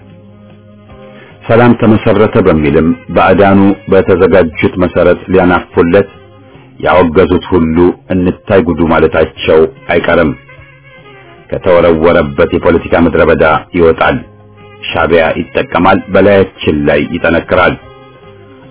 ሰላም ተመሰረተ በሚልም ባዕዳኑ በተዘጋጁት መሰረት ሊያናፉለት ያወገዙት ሁሉ እንታይ ጉዱ ማለታቸው አይቀርም። ከተወረወረበት የፖለቲካ ምድረ በዳ ይወጣል። ሻዕቢያ ይጠቀማል፣ በላያችን ላይ ይጠነክራል።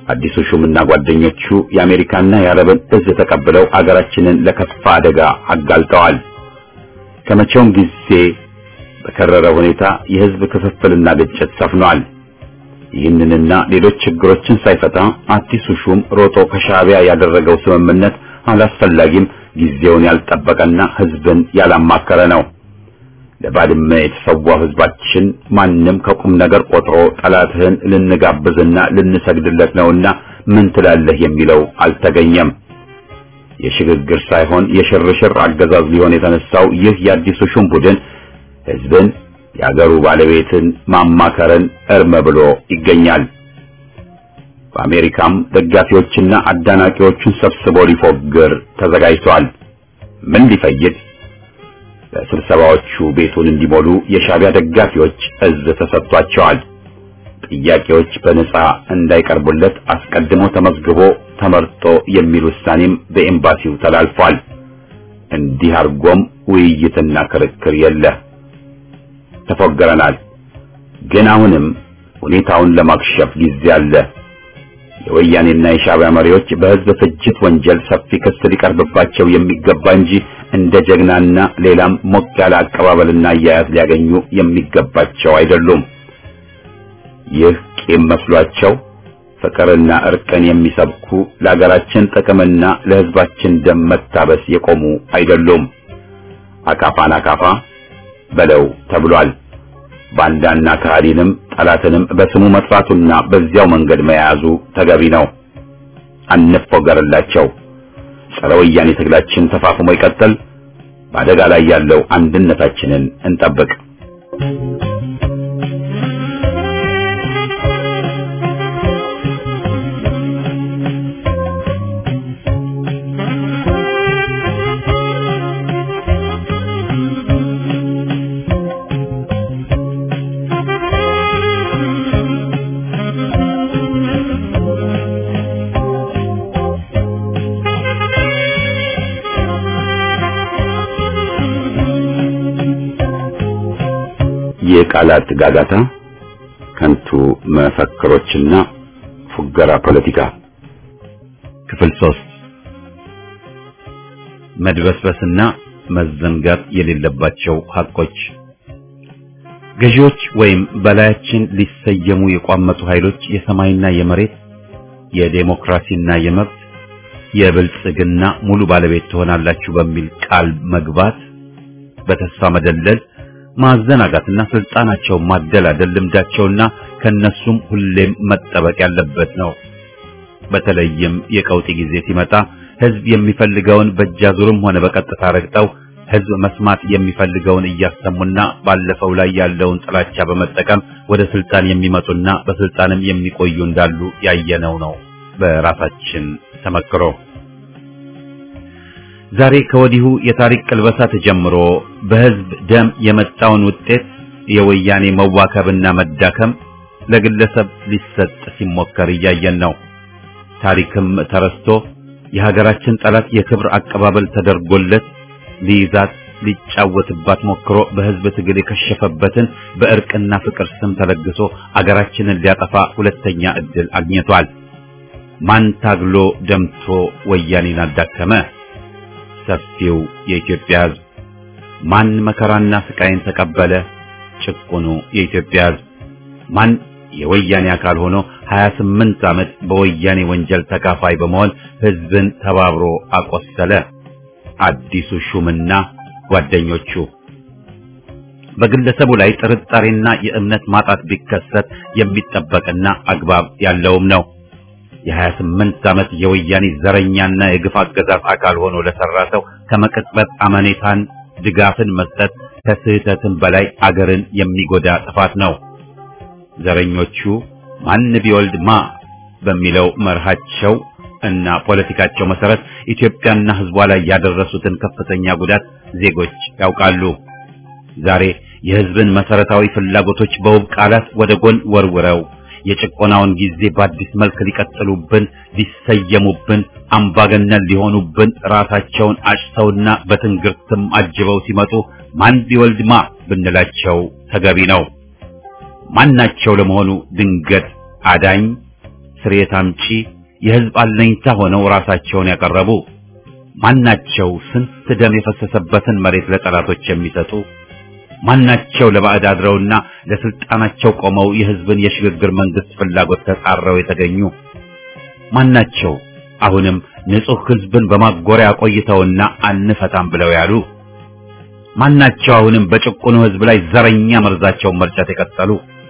አዲሱ ሹምና ጓደኞቹ የአሜሪካና የአረብን እዝ ተቀብለው አገራችንን ለከፋ አደጋ አጋልጠዋል። ከመቼውም ጊዜ በከረረ ሁኔታ የህዝብ ክፍፍልና ግጭት ሰፍኗል። ይህንንና ሌሎች ችግሮችን ሳይፈታ አዲሱ ሹም ሮጦ ከሻዕቢያ ያደረገው ስምምነት አላስፈላጊም፣ ጊዜውን ያልጠበቀና ህዝብን ያላማከረ ነው። ለባድመ የተሰዋው ህዝባችን ማንም ከቁም ነገር ቆጥሮ ጠላትህን ልንጋብዝና ልንሰግድለት ነውና ምን ትላለህ የሚለው አልተገኘም። የሽግግር ሳይሆን የሽርሽር አገዛዝ ሊሆን የተነሳው ይህ የአዲሱ ሹም ቡድን ህዝብን የአገሩ ባለቤትን ማማከርን እርም ብሎ ይገኛል። በአሜሪካም ደጋፊዎችና አዳናቂዎቹን ሰብስቦ ሊፎግር ተዘጋጅቷል። ምን ሊፈይድ? በስብሰባዎቹ ቤቱን እንዲሞሉ የሻዕቢያ ደጋፊዎች እዝ ተሰጥቷቸዋል። ጥያቄዎች በነጻ እንዳይቀርቡለት አስቀድሞ ተመዝግቦ ተመርጦ የሚል ውሳኔም በኤምባሲው ተላልፏል። እንዲህ አርጎም ውይይትና ክርክር የለ። ተፎገረናል። ግን አሁንም ሁኔታውን ለማክሸፍ ጊዜ አለ። የወያኔና የሻዕቢያ መሪዎች በህዝብ ፍጅት ወንጀል ሰፊ ክስ ሊቀርብባቸው የሚገባ እንጂ እንደ ጀግናና ሌላም ሞቅ ያለ አቀባበልና አያያዝ ሊያገኙ የሚገባቸው አይደሉም። ይህ ቂም መስሏቸው ፍቅርና እርቅን የሚሰብኩ ለሀገራችን ጥቅምና ለህዝባችን ደም መታበስ የቆሙ አይደሉም። አካፋን አካፋ በለው ተብሏል። ባንዳና ከሃዲንም ጠላትንም በስሙ መጥራቱና በዚያው መንገድ መያዙ ተገቢ ነው። አንፎገርላቸው። ጸረ ወያኔ ትግላችን ተፋፍሞ ይቀጥል። በአደጋ ላይ ያለው አንድነታችንን እንጠብቅ። የቃላት ጋጋታ፣ ከንቱ መፈክሮችና ፉገራ ፖለቲካ። ክፍል 3 መድበስበስና መዘንጋት የሌለባቸው ሐቆች። ገዢዎች ወይም በላያችን ሊሰየሙ የቋመጡ ኃይሎች የሰማይና የመሬት የዴሞክራሲና የመብት የብልጽግና ሙሉ ባለቤት ትሆናላችሁ በሚል ቃል መግባት፣ በተስፋ መደለል፣ ማዘናጋትና ስልጣናቸውን ማደላደል ልምዳቸውና ከነሱም ሁሌም መጠበቅ ያለበት ነው። በተለይም የቀውጢ ጊዜ ሲመጣ ህዝብ የሚፈልገውን በእጃዙርም ሆነ በቀጥታ ረግጠው ህዝብ መስማት የሚፈልገውን እያሰሙና ባለፈው ላይ ያለውን ጥላቻ በመጠቀም ወደ ስልጣን የሚመጡና በስልጣንም የሚቆዩ እንዳሉ ያየነው ነው በራሳችን ተመክሮ። ዛሬ ከወዲሁ የታሪክ ቅልበሳ ተጀምሮ በህዝብ ደም የመጣውን ውጤት የወያኔ መዋከብና መዳከም ለግለሰብ ሊሰጥ ሲሞከር እያየን ነው። ታሪክም ተረስቶ የሀገራችን ጠላት የክብር አቀባበል ተደርጎለት ሊይዛት ሊጫወትባት ሞክሮ በህዝብ ትግል የከሸፈበትን በእርቅና ፍቅር ስም ተለግሶ አገራችንን ሊያጠፋ ሁለተኛ ዕድል አግኝቷል። ማን ታግሎ ደምቶ ወያኔን አዳከመ? ሰፊው የኢትዮጵያ ህዝብ። ማን መከራና ስቃይን ተቀበለ? ጭቁኑ የኢትዮጵያ ህዝብ። ማን የወያኔ አካል ሆኖ 28 ዓመት በወያኔ ወንጀል ተካፋይ በመሆን ህዝብን ተባብሮ አቆሰለ? አዲሱ ሹምና ጓደኞቹ። በግለሰቡ ላይ ጥርጣሬና የእምነት ማጣት ቢከሰት የሚጠበቅና አግባብ ያለውም ነው። የ28 ዓመት የወያኔ ዘረኛና የግፍ አገዛዝ አካል ሆኖ ለሰራ ሰው ከመቅጽበት አመኔታን ድጋፍን መስጠት ከስህተትም በላይ አገርን የሚጎዳ ጥፋት ነው። ዘረኞቹ ማን ቢወልድ ማ በሚለው መርሃቸው እና ፖለቲካቸው መሰረት ኢትዮጵያና ህዝቧ ላይ ያደረሱትን ከፍተኛ ጉዳት ዜጎች ያውቃሉ። ዛሬ የህዝብን መሰረታዊ ፍላጎቶች በውብ ቃላት ወደ ጎን ወርውረው የጭቆናውን ጊዜ በአዲስ መልክ ሊቀጥሉብን፣ ሊሰየሙብን፣ አምባገነን ሊሆኑብን ራሳቸውን አጭተውና በትንግርትም አጅበው ሲመጡ ማን ቢወልድማ ብንላቸው ተገቢ ነው። ማናቸው ለመሆኑ ድንገት አዳኝ ስርየት አምጪ የህዝብ አለኝታ ሆነው ራሳቸውን ያቀረቡ ማናቸው? ስንት ደም የፈሰሰበትን መሬት ለጠላቶች የሚሰጡ ማናቸው? ለባዕድ አድረውና ለስልጣናቸው ቆመው የህዝብን የሽግግር መንግስት ፍላጎት ተጻረው የተገኙ ማናቸው? አሁንም ንጹህ ህዝብን በማጎሪያ ቆይተውና አንፈታም ብለው ያሉ ማናቸው? አሁንም በጭቁኑ ህዝብ ላይ ዘረኛ መርዛቸውን መርጨት የቀጠሉ?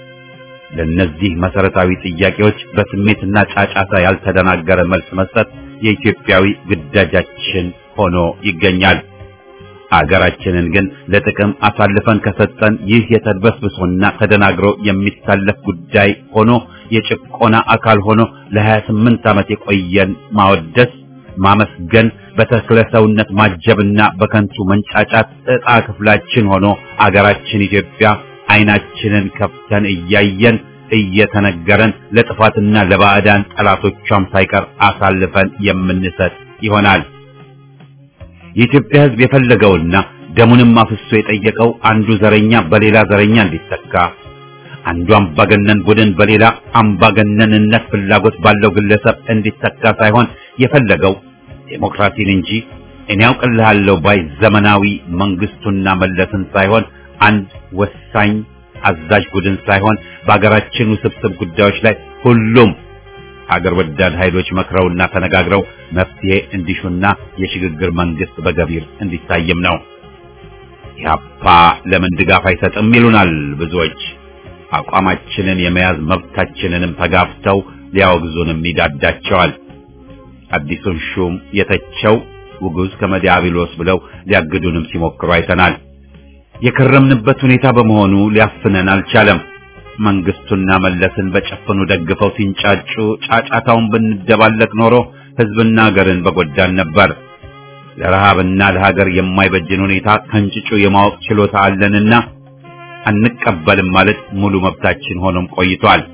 ለነዚህ መሰረታዊ ጥያቄዎች በስሜትና ጫጫታ ያልተደናገረ መልስ መስጠት የኢትዮጵያዊ ግዳጃችን ሆኖ ይገኛል። አገራችንን ግን ለጥቅም አሳልፈን ከሰጠን ይህ የተድበስብሶና ተደናግሮ የሚታለፍ ጉዳይ ሆኖ የጭቆና አካል ሆኖ ለ28 ዓመት የቆየን ማወደስ ማመስገን በተክለ ሰውነት ማጀብና በከንቱ መንጫጫት ዕጣ ክፍላችን ሆኖ አገራችን ኢትዮጵያ አይናችንን ከፍተን እያየን እየተነገረን ለጥፋትና ለባዕዳን ጠላቶቿም ሳይቀር አሳልፈን የምንሰጥ ይሆናል። የኢትዮጵያ ሕዝብ የፈለገውና ደሙንም አፍሶ የጠየቀው አንዱ ዘረኛ በሌላ ዘረኛ እንዲተካ፣ አንዱ አምባገነን ቡድን በሌላ አምባገነንነት ፍላጎት ባለው ግለሰብ እንዲተካ ሳይሆን የፈለገው ዴሞክራሲን እንጂ እኔ ያውቅልሃለሁ ባይ ዘመናዊ መንግስቱና መለስን ሳይሆን አንድ ወሳኝ አዛዥ ቡድን ሳይሆን በአገራችን ውስብስብ ጉዳዮች ላይ ሁሉም አገር ወዳድ ኃይሎች መክረውና ተነጋግረው መፍትሄ እንዲሹና የሽግግር መንግስት በገቢር እንዲታይም ነው። ኢህአፓ ለምን ድጋፍ አይሰጥም ይሉናል ብዙዎች። አቋማችንን የመያዝ መብታችንንም ተጋፍተው ሊያወግዙንም ይዳዳቸዋል። አዲሱን ሹም የተቸው ውጉዝ ከመዲያብሎስ ብለው ሊያግዱንም ሲሞክሩ አይተናል። የከረምንበት ሁኔታ በመሆኑ ሊያፍነን አልቻለም። መንግስቱና መለስን በጨፍኑ ደግፈው ሲንጫጩ ጫጫታውን ብንደባለቅ ኖሮ ህዝብና ሀገርን በጎዳን ነበር። ለረሃብና ለሀገር የማይበጅን ሁኔታ ከንጭጩ የማወቅ ችሎታ አለንና አንቀበልም ማለት ሙሉ መብታችን ሆኖም ቆይቷል።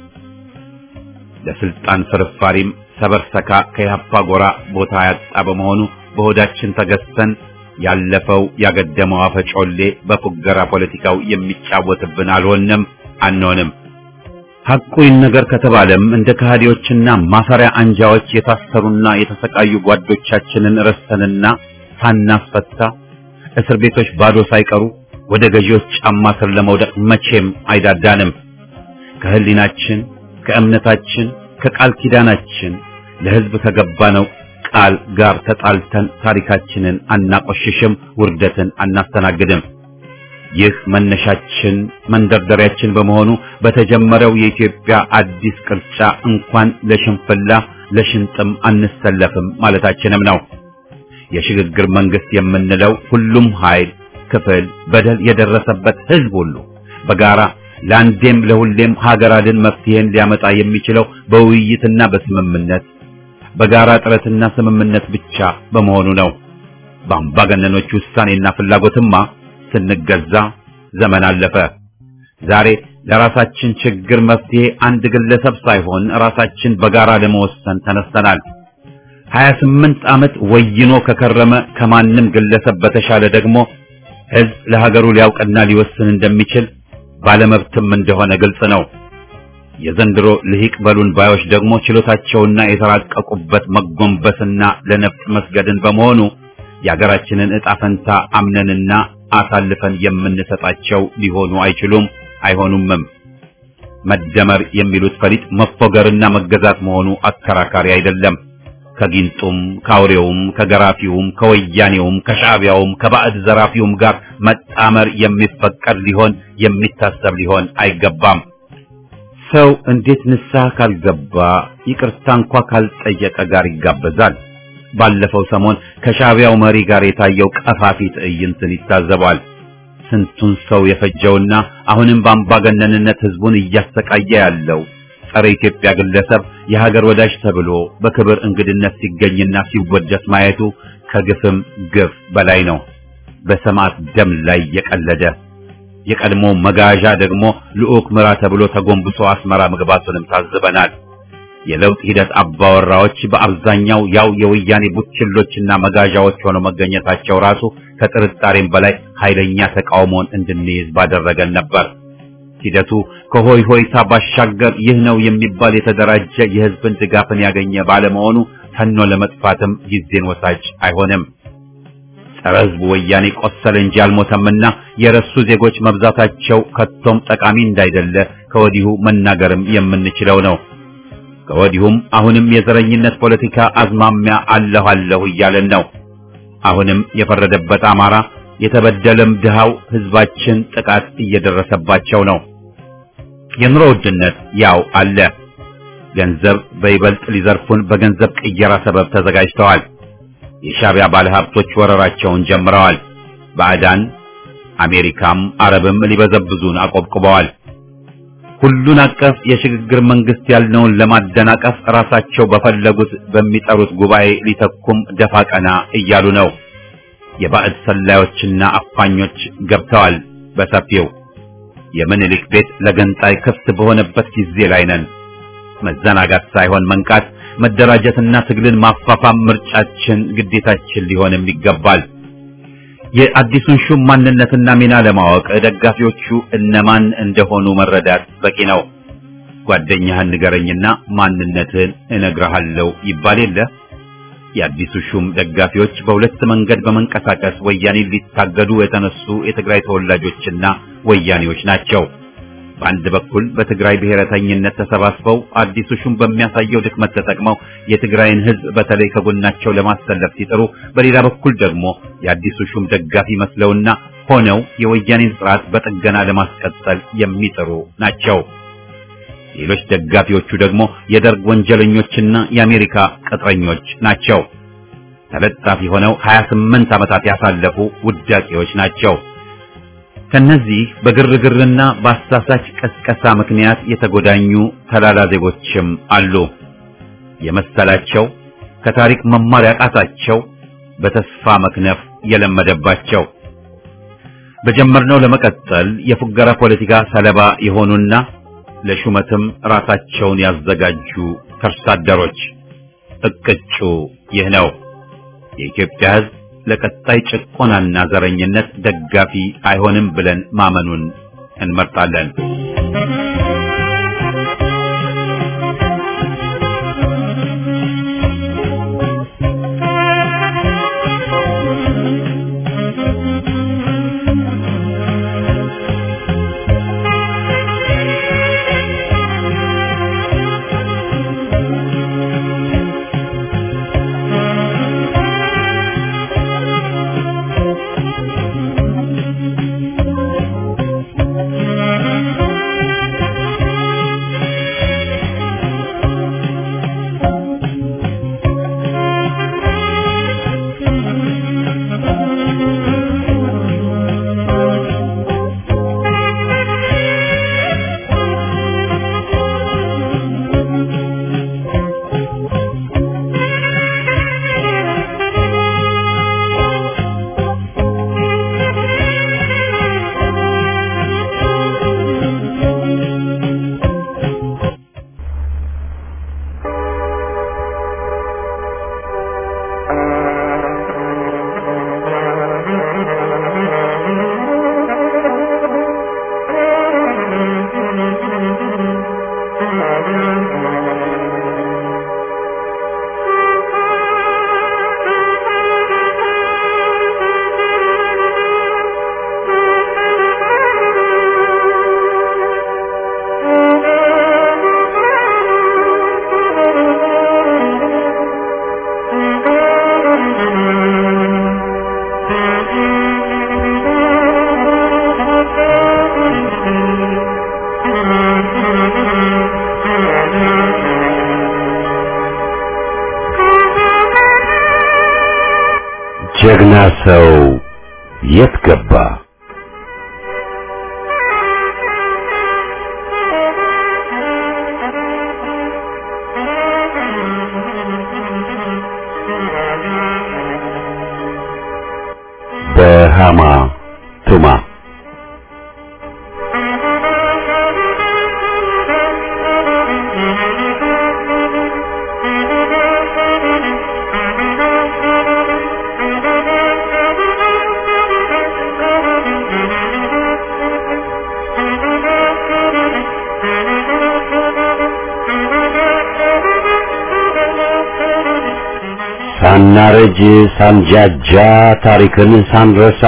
ለስልጣን ፍርፋሪም ሰበርሰካ ከኢህአፓ ጎራ ቦታ ያጣ በመሆኑ በሆዳችን ተገዝተን ያለፈው ያገደመው አፈጮሌ በፉገራ ፖለቲካው የሚጫወትብን አልሆነም አንሆንም። ሐቁን ነገር ከተባለም እንደ ከሃዲዎችና ማፈሪያ አንጃዎች የታሰሩና የተሰቃዩ ጓዶቻችንን ረስተንና ሳናስፈታ እስር ቤቶች ባዶ ሳይቀሩ ወደ ገዢዎች ጫማ ስር ለመውደቅ መቼም አይዳዳንም። ከህሊናችን፣ ከእምነታችን፣ ከቃል ኪዳናችን ለህዝብ ከገባነው ቃል ጋር ተጣልተን ታሪካችንን አናቆሽሽም፣ ውርደትን አናስተናግድም። ይህ መነሻችን መንደርደሪያችን በመሆኑ በተጀመረው የኢትዮጵያ አዲስ ቅርጫ እንኳን ለሽንፍላ ለሽንጥም አንሰለፍም ማለታችንም ነው። የሽግግር መንግስት የምንለው ሁሉም ኃይል፣ ክፍል፣ በደል የደረሰበት ህዝብ ሁሉ በጋራ ለአንዴም ለሁሌም ሀገር አድን መፍትሄን ሊያመጣ የሚችለው በውይይትና በስምምነት በጋራ ጥረትና ስምምነት ብቻ በመሆኑ ነው። በአምባገነኖች ውሳኔና ፍላጎትማ ስንገዛ ዘመን አለፈ። ዛሬ ለራሳችን ችግር መፍትሄ አንድ ግለሰብ ሳይሆን ራሳችን በጋራ ለመወሰን ተነስተናል። 28 ዓመት ወይኖ ከከረመ ከማንም ግለሰብ በተሻለ ደግሞ ህዝብ ለሀገሩ ሊያውቅና ሊወስን እንደሚችል ባለመብትም እንደሆነ ግልጽ ነው። የዘንድሮ ልሂቅ በሉን ባዮች ደግሞ ችሎታቸውና የተራቀቁበት መጎንበስና ለነፍጥ መስገድን በመሆኑ የሀገራችንን ዕጣ ፈንታ አምነንና አሳልፈን የምንሰጣቸው ሊሆኑ አይችሉም፣ አይሆኑምም። መደመር የሚሉት ፈሊጥ መፎገርና መገዛት መሆኑ አከራካሪ አይደለም። ከጊንጡም ከአውሬውም ከገራፊውም ከወያኔውም ከሻዕቢያውም ከባዕድ ዘራፊውም ጋር መጣመር የሚፈቀድ ሊሆን የሚታሰብ ሊሆን አይገባም። ሰው እንዴት ንስሐ ካልገባ ይቅርታ እንኳ ካልጠየቀ ጋር ይጋበዛል? ባለፈው ሰሞን ከሻዕቢያው መሪ ጋር የታየው ቀፋፊ ትዕይንትን ይታዘባል። ስንቱን ሰው የፈጀውና አሁንም በአምባገነንነት ህዝቡን እያሰቃየ ያለው ጸረ ኢትዮጵያ ግለሰብ የሀገር ወዳጅ ተብሎ በክብር እንግድነት ሲገኝና ሲወደስ ማየቱ ከግፍም ግፍ በላይ ነው። በሰማዕት ደም ላይ የቀለደ የቀድሞ መጋዣ ደግሞ ልዑክ ምራ ተብሎ ተጎንብሶ አስመራ መግባቱንም ታዝበናል። የለውጥ ሂደት አባወራዎች በአብዛኛው ያው የወያኔ ቡችሎችና መጋዣዎች ሆነው መገኘታቸው ራሱ ከጥርጣሬም በላይ ኃይለኛ ተቃውሞን እንድንይዝ ባደረገን ነበር። ሂደቱ ከሆይ ሆይታ ባሻገር ይህ ነው የሚባል የተደራጀ የህዝብን ድጋፍን ያገኘ ባለመሆኑ ተኖ ለመጥፋትም ጊዜን ወሳጅ አይሆንም። ጸረ ህዝቡ ወያኔ ቆሰለ እንጂ አልሞተምና የረሱ ዜጎች መብዛታቸው ከቶም ጠቃሚ እንዳይደለ ከወዲሁ መናገርም የምንችለው ነው። ከወዲሁም አሁንም የዘረኝነት ፖለቲካ አዝማሚያ አለሁ እያለን ነው። አሁንም የፈረደበት አማራ የተበደለም ድሃው ህዝባችን ጥቃት እየደረሰባቸው ነው። የኑሮ ውድነት ያው አለ። ገንዘብ በይበልጥ ሊዘርፉን በገንዘብ ቅየራ ሰበብ ተዘጋጅተዋል። የሻዕቢያ ባለሀብቶች ወረራቸውን ጀምረዋል። ባዕዳን አሜሪካም አረብም ሊበዘብዙን አቆብቁበዋል። ሁሉን አቀፍ የሽግግር መንግስት ያልነውን ለማደናቀፍ ራሳቸው በፈለጉት በሚጠሩት ጉባኤ ሊተኩም ደፋ ቀና እያሉ ነው። የባዕድ ሰላዮችና አፋኞች ገብተዋል በሰፊው። የምኒልክ ቤት ለገንጣይ ክፍት በሆነበት ጊዜ ላይ ነን። መዘናጋት ሳይሆን መንቃት፣ መደራጀትና ትግልን ማፋፋም ምርጫችን፣ ግዴታችን ሊሆንም ይገባል። የአዲሱን ሹም ማንነትና ሚና ለማወቅ ደጋፊዎቹ እነማን እንደሆኑ መረዳት በቂ ነው። ጓደኛህን ንገረኝና ማንነትህን እነግርሃለሁ ይባል የለ። የአዲሱ ሹም ደጋፊዎች በሁለት መንገድ በመንቀሳቀስ ወያኔን ሊታገዱ የተነሱ የትግራይ ተወላጆችና ወያኔዎች ናቸው። በአንድ በኩል በትግራይ ብሔረተኝነት ተሰባስበው አዲሱ ሹም በሚያሳየው ድክመት ተጠቅመው የትግራይን ሕዝብ በተለይ ከጎናቸው ለማሰለፍ ሲጥሩ፣ በሌላ በኩል ደግሞ የአዲሱ ሹም ደጋፊ መስለውና ሆነው የወያኔን ስርዓት በጥገና ለማስቀጠል የሚጥሩ ናቸው። ሌሎች ደጋፊዎቹ ደግሞ የደርግ ወንጀለኞችና የአሜሪካ ቅጥረኞች ናቸው። ተለጣፊ ሆነው 28 ዓመታት ያሳለፉ ውዳቂዎች ናቸው። ከነዚህ በግርግርና በአሳሳች ቀስቀሳ ምክንያት የተጎዳኙ ተላላ ዜጎችም አሉ። የመሰላቸው ከታሪክ መማር ያቃታቸው በተስፋ መክነፍ የለመደባቸው በጀመርነው ለመቀጠል የፉገራ ፖለቲካ ሰለባ የሆኑና ለሹመትም ራሳቸውን ያዘጋጁ ከርሳደሮች እቅጩ ይህ ነው። የኢትዮጵያ ሕዝብ ለቀጣይ ጭቆናና ዘረኝነት ደጋፊ አይሆንም ብለን ማመኑን እንመርጣለን። ጀግና ሰው የት ገባ? በሃማ ቱማ ሳናረጅ ሳንጃጃ ታሪክን ሳንረሳ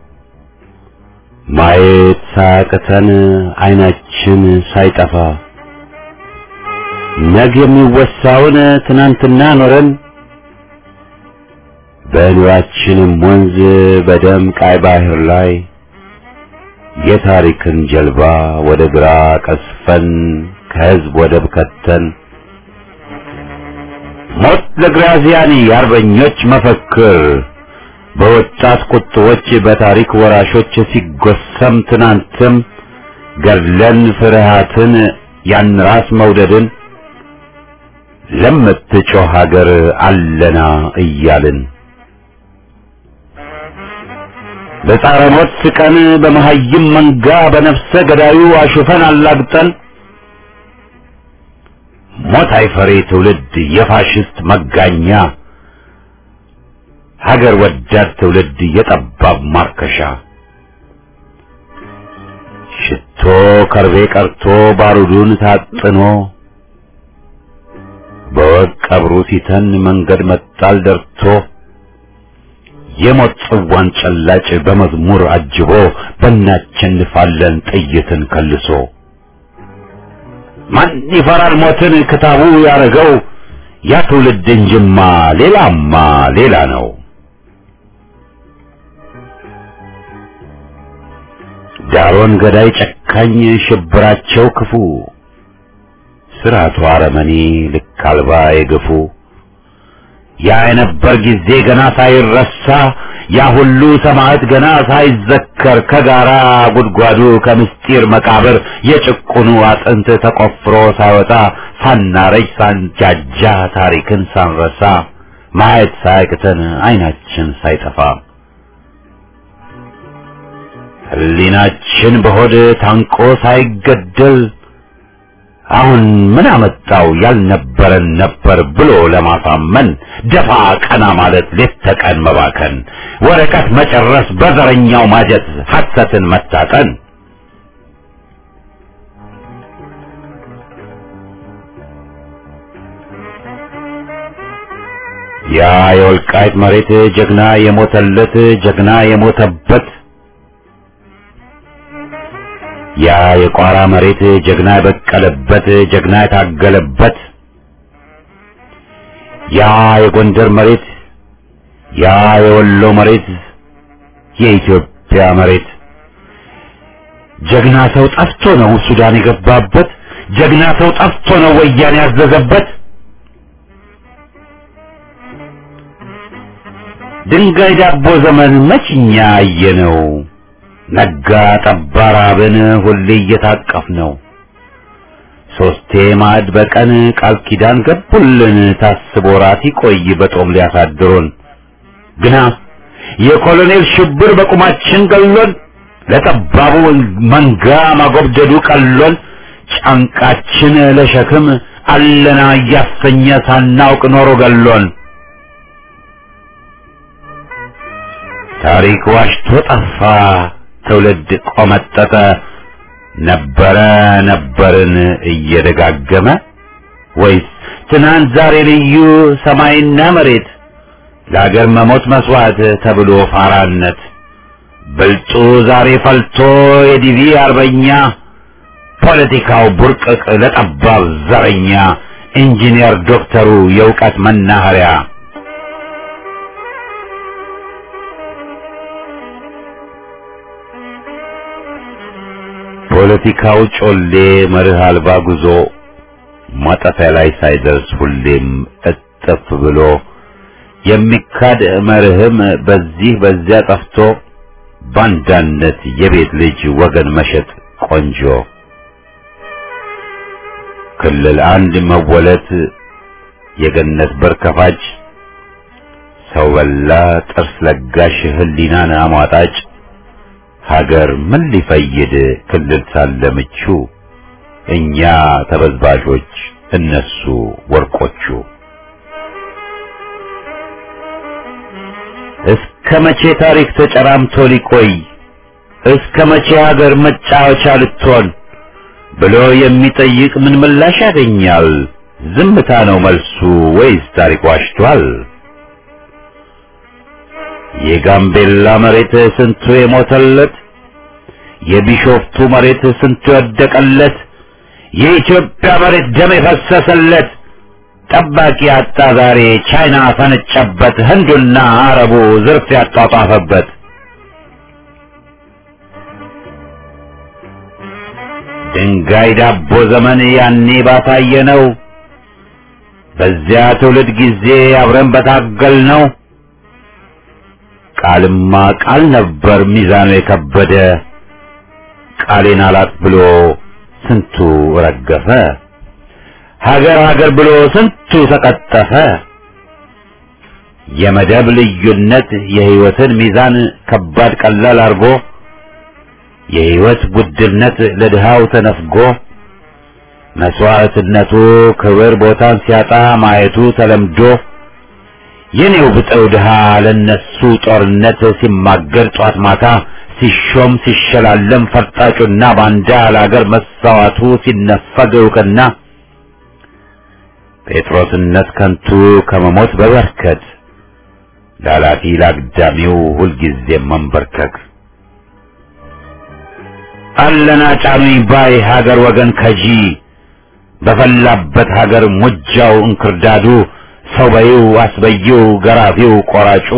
ማየት ሳያቅተን አይናችን ሳይጠፋ ነገ የሚወሳውን ትናንትና ኖረን በኑራችንም ወንዝ በደም ቀይ ባህር ላይ የታሪክን ጀልባ ወደ ግራ ቀስፈን ከህዝብ ወደብ ከተን ሞት ለግራዚያኒ የአርበኞች መፈክር በወጣት ቁጥቦች በታሪክ ወራሾች ሲጎሰም ትናንትም ገድለን ፍርሃትን ያን ራስ መውደድን ለምትጮህ ሀገር አለና እያልን በጻረ ሞት ስቀን በመሃይም መንጋ በነፍሰ ገዳዩ አሹፈን አላግጠን ሞት አይፈሬ ትውልድ የፋሽስት መጋኛ ሀገር ወዳድ ትውልድ የጠባብ ማርከሻ ሽቶ ከርቤ ቀርቶ ባሩዱን ታጥኖ በወቅ ቀብሩ ሲተን መንገድ መጣል ደርቶ የሞት ጽዋን ጨላጭ በመዝሙር አጅቦ በእናቸንፋለን ጥይትን ከልሶ ማን ይፈራል ሞትን ክታቡ ያረገው ያ ትውልድ እንጅማ ሌላማ ሌላ ነው። ዳሮን ገዳይ ጨካኝ ሽብራቸው ክፉ ስራቱ አረመኔ ልክ አልባ የገፉ ያ የነበር ጊዜ ገና ሳይረሳ ያ ሁሉ ሰማዕት ገና ሳይዘከር ከጋራ ጉድጓዱ ከምስጢር መቃብር የጭቁኑ አጥንት ተቆፍሮ ሳይወጣ ሳናረጅ ሳንጃጃ ታሪክን ሳንረሳ ማየት ሳያቅተን አይናችን ሳይጠፋ ህሊናችን በሆድ ታንቆ ሳይገደል አሁን ምን አመጣው ያልነበረን ነበር ብሎ ለማሳመን ደፋ ቀና ማለት ሌት ተቀን መባከን ወረቀት መጨረስ በዘረኛው ማጀት ሐሰትን መታጠን ያ የወልቃይት መሬት ጀግና የሞተለት ጀግና የሞተበት ያ የቋራ መሬት ጀግና የበቀለበት ጀግና የታገለበት ያ የጎንደር መሬት ያ የወሎ መሬት የኢትዮጵያ መሬት ጀግና ሰው ጠፍቶ ነው ሱዳን የገባበት ጀግና ሰው ጠፍቶ ነው ወያኔ ያዘዘበት ድንጋይ ዳቦ ዘመን መችኛ አየነው ነጋ ጠባ ራብን ሁሌ እየታቀፍ ነው ሶስቴ ማዕድ በቀን ቃል ኪዳን ገቡልን ታስቦ ራት ይቆይ በጦም ሊያሳድሩን ግና የኮሎኔል ሽብር በቁማችን ገሎን ለጠባቡ መንጋ ማጎብደዱ ቀሎን ጫንቃችን ለሸክም አለና እያሰኘ ሳናውቅ ኖሮ ገሎን ታሪክ ዋሽቶ ጠፋ ትውልድ ቆመጠጠ ነበረ ነበርን እየደጋገመ ወይስ ትናንት ዛሬ ልዩ ሰማይና መሬት ለአገር መሞት መስዋዕት ተብሎ ፋራነት ብልጡ ዛሬ ፈልቶ የዲቪ አርበኛ ፖለቲካው ቡርቅቅ ለጠባብ ዘረኛ ኢንጂነር ዶክተሩ የእውቀት መናኸሪያ ፖለቲካው ጮሌ መርህ አልባ ጉዞ ማጠፊያ ላይ ሳይደርስ ሁሌም እጥፍ ብሎ የሚካድ መርህም በዚህ በዚያ ጠፍቶ ባንዳነት የቤት ልጅ ወገን መሸጥ ቆንጆ ክልል አንድ መወለት የገነት በር ከፋጭ ሰው በላ ጥርስ ለጋሽ ህሊናን አሟጣጭ ሀገር ምን ሊፈይድ ክልል ሳለ ምቹ እኛ ተበዝባዦች እነሱ ወርቆቹ እስከ መቼ ታሪክ ተጨራምቶ ሊቆይ እስከ መቼ ሀገር መጫወቻ ልትሆን ብሎ የሚጠይቅ ምን ምላሽ ያገኛል ዝምታ ነው መልሱ ወይስ ታሪክ ዋሽቷል የጋምቤላ መሬት ስንቱ የሞተለት፣ የቢሾፍቱ መሬት ስንቱ የወደቀለት፣ የኢትዮጵያ መሬት ደም የፈሰሰለት ጠባቂ አጣ ዛሬ ቻይና ፈነጨበት፣ ህንዱና አረቡ ዝርፍ ያጧጧፈበት። ድንጋይ ዳቦ ዘመን ያኔ ባሳየ ነው፣ በዚያ ትውልድ ጊዜ አብረን በታገል ነው። ቃልማ ቃል ነበር ሚዛኑ የከበደ፣ ቃሌን አላት ብሎ ስንቱ ረገፈ፣ ሀገር ሀገር ብሎ ስንቱ ተቀጠፈ። የመደብ ልዩነት የህይወትን ሚዛን ከባድ ቀላል አርጎ፣ የህይወት ውድነት ለድሃው ተነፍጎ፣ መስዋዕትነቱ ክብር ቦታን ሲያጣ ማየቱ ተለምዶ፣ የኔው ብጠው ድሃ ለነሱ ጦርነት ሲማገር ጧት ማታ፣ ሲሾም ሲሸላለም ፈርጣጩና ባንዳ ለአገር መሳዋቱ ሲነፈግ እውቅና፣ ጴጥሮስነት ከንቱ ከመሞት በበርከት፣ ላላፊ ላግዳሚው ሁልጊዜ መንበርከክ። አለና ጫኑኝ ባይ ሀገር ወገን ከጂ፣ በፈላበት ሀገር ሙጃው እንክርዳዱ፣ ሰው በይው አስበይው ገራፊው ቆራጩ፣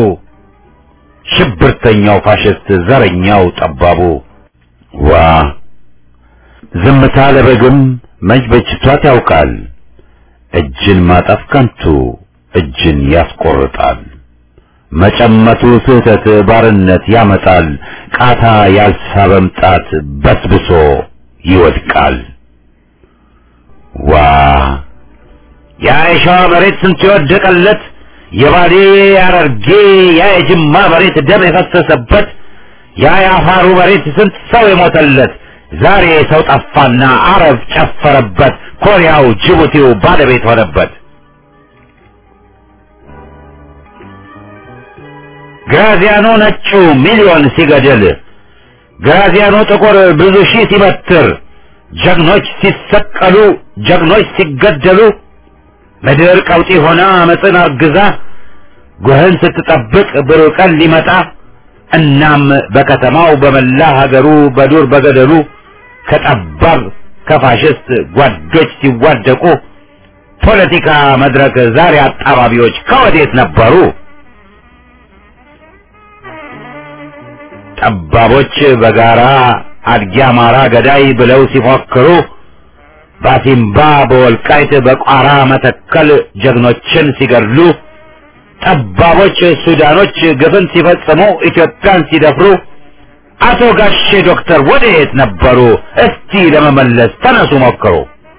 ሽብርተኛው ፋሽስት ዘረኛው ጠባቡ። ዋ ዝምታ ለበግም መች በጅቷት ያውቃል፣ እጅን ማጠፍ ከንቱ እጅን ያስቆርጣል። መጨመቱ ስህተት ባርነት ያመጣል፣ ቃታ ያልሳበም ጣት በስብሶ ይወድቃል። ዋ ያ የሸዋ መሬት ስንት የወደቀለት፣ የባሌ ያረርጌ ያ የጅማ መሬት ደም የፈሰሰበት፣ ያ የአፋሩ መሬት ስንት ሰው የሞተለት፣ ዛሬ ሰው ጠፋና አረብ ጨፈረበት፣ ኮሪያው ጅቡቲው ባለቤት ሆነበት። ግራዚያኖ ነጩ ሚሊዮን ሲገድል፣ ግራዚያኖ ጥቁር ብዙ ሺህ ሲበትር፣ ጀግኖች ሲሰቀሉ ጀግኖች ሲገደሉ፣ ምድር ቀውጢ ሆና አመፅን አርግዛ ጎህን ስትጠብቅ ብሩህ ቀን ሊመጣ፣ እናም በከተማው በመላ ሀገሩ በዱር በገደሉ ከጠባብ ከፋሽስት ጓዶች ሲዋደቁ፣ ፖለቲካ መድረክ ዛሬ አጣባቢዎች ከወዴት ነበሩ? ጠባቦች በጋራ አድጊ አማራ ገዳይ ብለው ሲፎክሩ፣ ባሲምባ በወልቃይት በቋራ መተከል ጀግኖችን ሲገድሉ፣ ጠባቦች ሱዳኖች ግፍን ሲፈጽሙ ኢትዮጵያን ሲደፍሩ፣ አቶ ጋሼ ዶክተር ወዴት ነበሩ? እስቲ ለመመለስ ተነሱ ሞክሩ።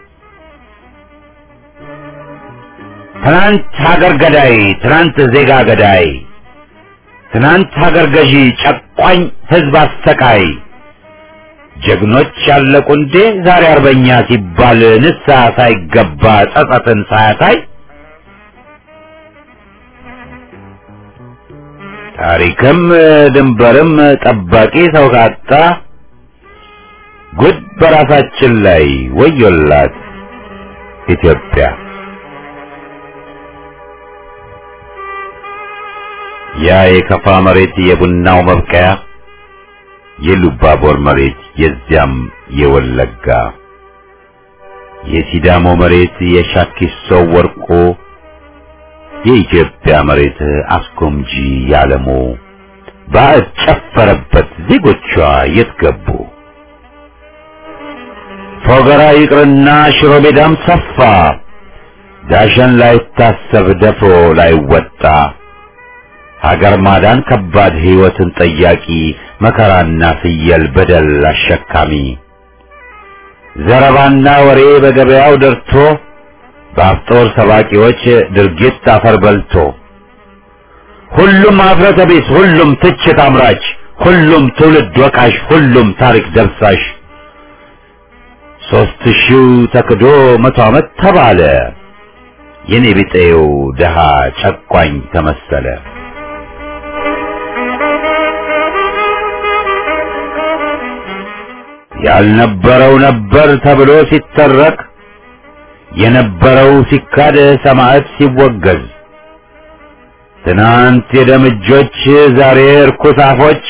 ትናንት ሀገር ገዳይ ትናንት ዜጋ ገዳይ፣ ትናንት ሀገር ገዢ ጨቋኝ ህዝብ አሰቃይ፣ ጀግኖች ያለቁ እንዴ ዛሬ አርበኛ ሲባል ንስሐ ሳይገባ ጸጸትን ሳያሳይ? ታሪክም ድንበርም ጠባቂ ሰው ካጣ፣ ጉድ በራሳችን ላይ ወዮላት ኢትዮጵያ። ያ የከፋ መሬት የቡናው መብቀያ፣ የሉባቦር መሬት የዚያም የወለጋ፣ የሲዳሞ መሬት የሻኪሶ ወርቆ፣ የኢትዮጵያ መሬት አስኮምጂ ያለሞ፣ ባዕድ ጨፈረበት ዜጎቿ የት ገቡ? ፎገራ ይቅርና ሽሮ ሜዳም ሰፋ፣ ዳሸን ላይታሰብ ደፍሮ ላይወጣ፣ ሀገር ማዳን ከባድ ሕይወትን ጠያቂ፣ መከራና ፍየል በደል አሸካሚ፣ ዘረባና ወሬ በገበያው ደርቶ፣ በአፍጦር ሰባቂዎች ድርጊት አፈር በልቶ፣ ሁሉም ኀፍረተ ቢስ ሁሉም ትችት አምራች፣ ሁሉም ትውልድ ወቃሽ ሁሉም ታሪክ ደብሳሽ፣ 3000 ተክዶ 100 ዓመት ተባለ፣ የኔ ቢጤው ደሃ ጨቋኝ ተመሰለ። ያልነበረው ነበር ተብሎ ሲተረክ፣ የነበረው ሲካድ ሰማዕት ሲወገዝ፣ ትናንት የደምጆች ዛሬ እርኩስ አፎች፣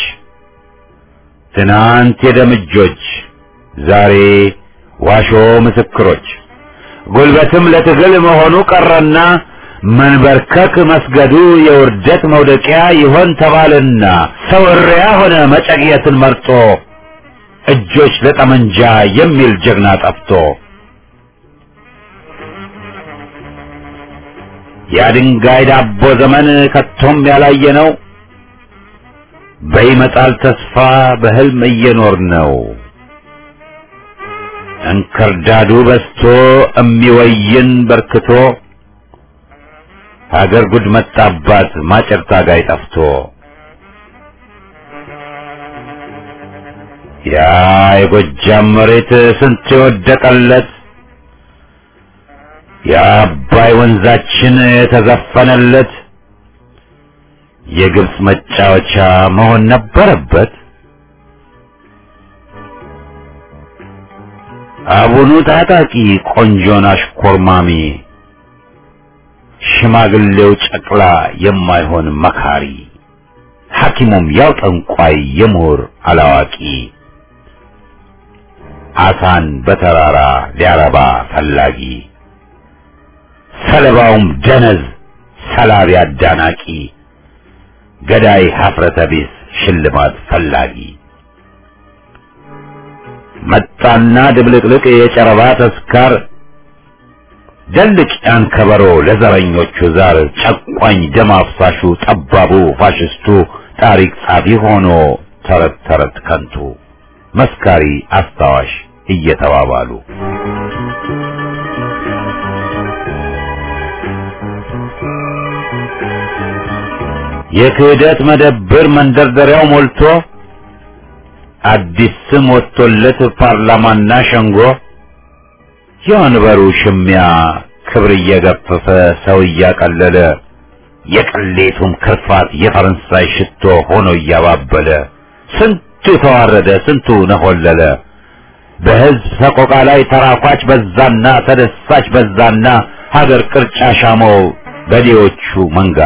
ትናንት የደምጆች ዛሬ ዋሾ ምስክሮች፣ ጉልበትም ለትግል መሆኑ ቀረና መንበርከክ መስገዱ የውርደት መውደቂያ ይሆን ተባለና ሰው እሪያ ሆነ መጨቅየትን መርጦ እጆች ለጠመንጃ የሚል ጀግና ጠፍቶ የድንጋይ ዳቦ ዘመን ከቶም ያላየ ነው። በይመጣል ተስፋ በህልም እየኖር ነው። እንክርዳዱ በስቶ እሚወይን በርክቶ ሀገር ጉድ መጣባት ማጨር ታጋይ ጠፍቶ ያ የጎጃም መሬት ስንት የወደቀለት የአባይ ወንዛችን የተዘፈነለት የግብጽ መጫወቻ መሆን ነበረበት። አቡኑ ታጣቂ ቆንጆን አሽኮርማሚ ሽማግሌው ጨቅላ የማይሆን መካሪ ሐኪሙም ያው ጠንቋይ የምሁር አላዋቂ አሳን በተራራ ሊያረባ ፈላጊ ሰለባውም ደነዝ ሰላቢ አዳናቂ ገዳይ ሀፍረተ ቢስ ሽልማት ፈላጊ መጣና ድብልቅልቅ የጨረባ ተስካር ደልቅ ያን ከበሮ ለዘረኞቹ ዛር ጨቋኝ ደም አፍሳሹ ጠባቡ ፋሽስቱ ታሪክ ጻፊ ሆኖ ተረት ተረት ከንቱ መስካሪ አስታዋሽ እየተባባሉ የክህደት መደብር መንደርደሪያው ሞልቶ አዲስ ስም ወጥቶለት ፓርላማና ሸንጎ የወንበሩ ሽሚያ ክብር እየገፈፈ ሰው እያቀለለ የቅሌቱም ክርፋት የፈረንሳይ ሽቶ ሆኖ እያባበለ ስንቱ ተዋረደ ስንቱ ነሆለለ። በህዝብ ሰቆቃ ላይ ተራኳች በዛና ተደሳች በዛና ሀገር ቅርጫ ሻመው በዴዎቹ መንጋ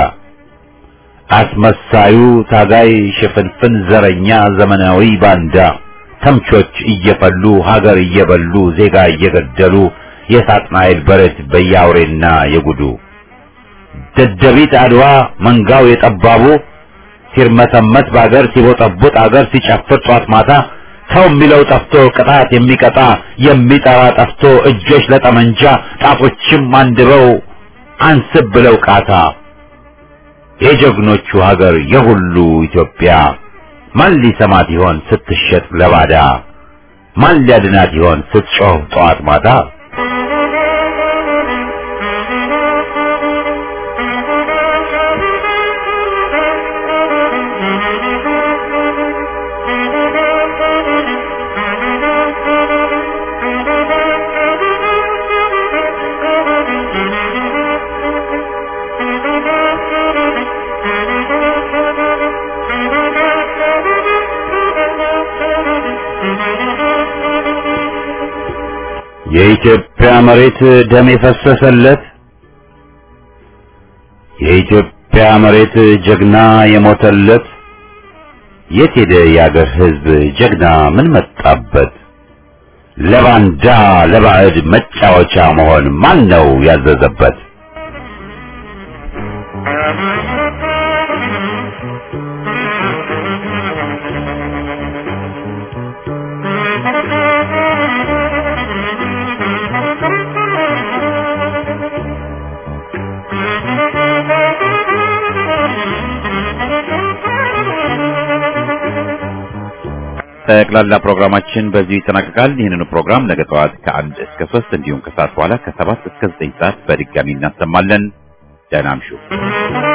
አስመሳዩ ታጋይ ሽፍንፍን ዘረኛ ዘመናዊ ባንዳ ተምቾች እየፈሉ ሀገር እየበሉ ዜጋ እየገደሉ የሳጥናኤል በረት በያውሬና የጉዱ ደደቢት አድዋ መንጋው የጠባቡ ሲርመሰመት በአገር ሲቦጠቡጥ አገር ሲጨፍር ጧት ማታ ሰው የሚለው ጠፍቶ ቅጣት የሚቀጣ የሚጠራ ጠፍቶ እጆች ለጠመንጃ ጣቶችም አንድበው አንስብ ብለው ቃታ የጀግኖቹ ሀገር የሁሉ ኢትዮጵያ ማን ሊሰማት ይሆን ስትሸጥ ለባዳ? ማን ሊያድናት ይሆን ስትጮህ ጠዋት ማታ? የኢትዮጵያ መሬት ደም የፈሰሰለት የኢትዮጵያ መሬት ጀግና የሞተለት የት ሄደ የአገር ሕዝብ ጀግና ምን መጣበት? ለባንዳ ለባዕድ መጫወቻ መሆን ማን ነው ያዘዘበት? ጠቅላላ ፕሮግራማችን በዚህ ይጠናቀቃል። ይህንን ፕሮግራም ነገ ጠዋት ከ1 እስከ 3 እንዲሁም ከሰዓት በኋላ ከ7 እስከ 9 ሰዓት በድጋሚ እናሰማለን። ደህና እምሹ።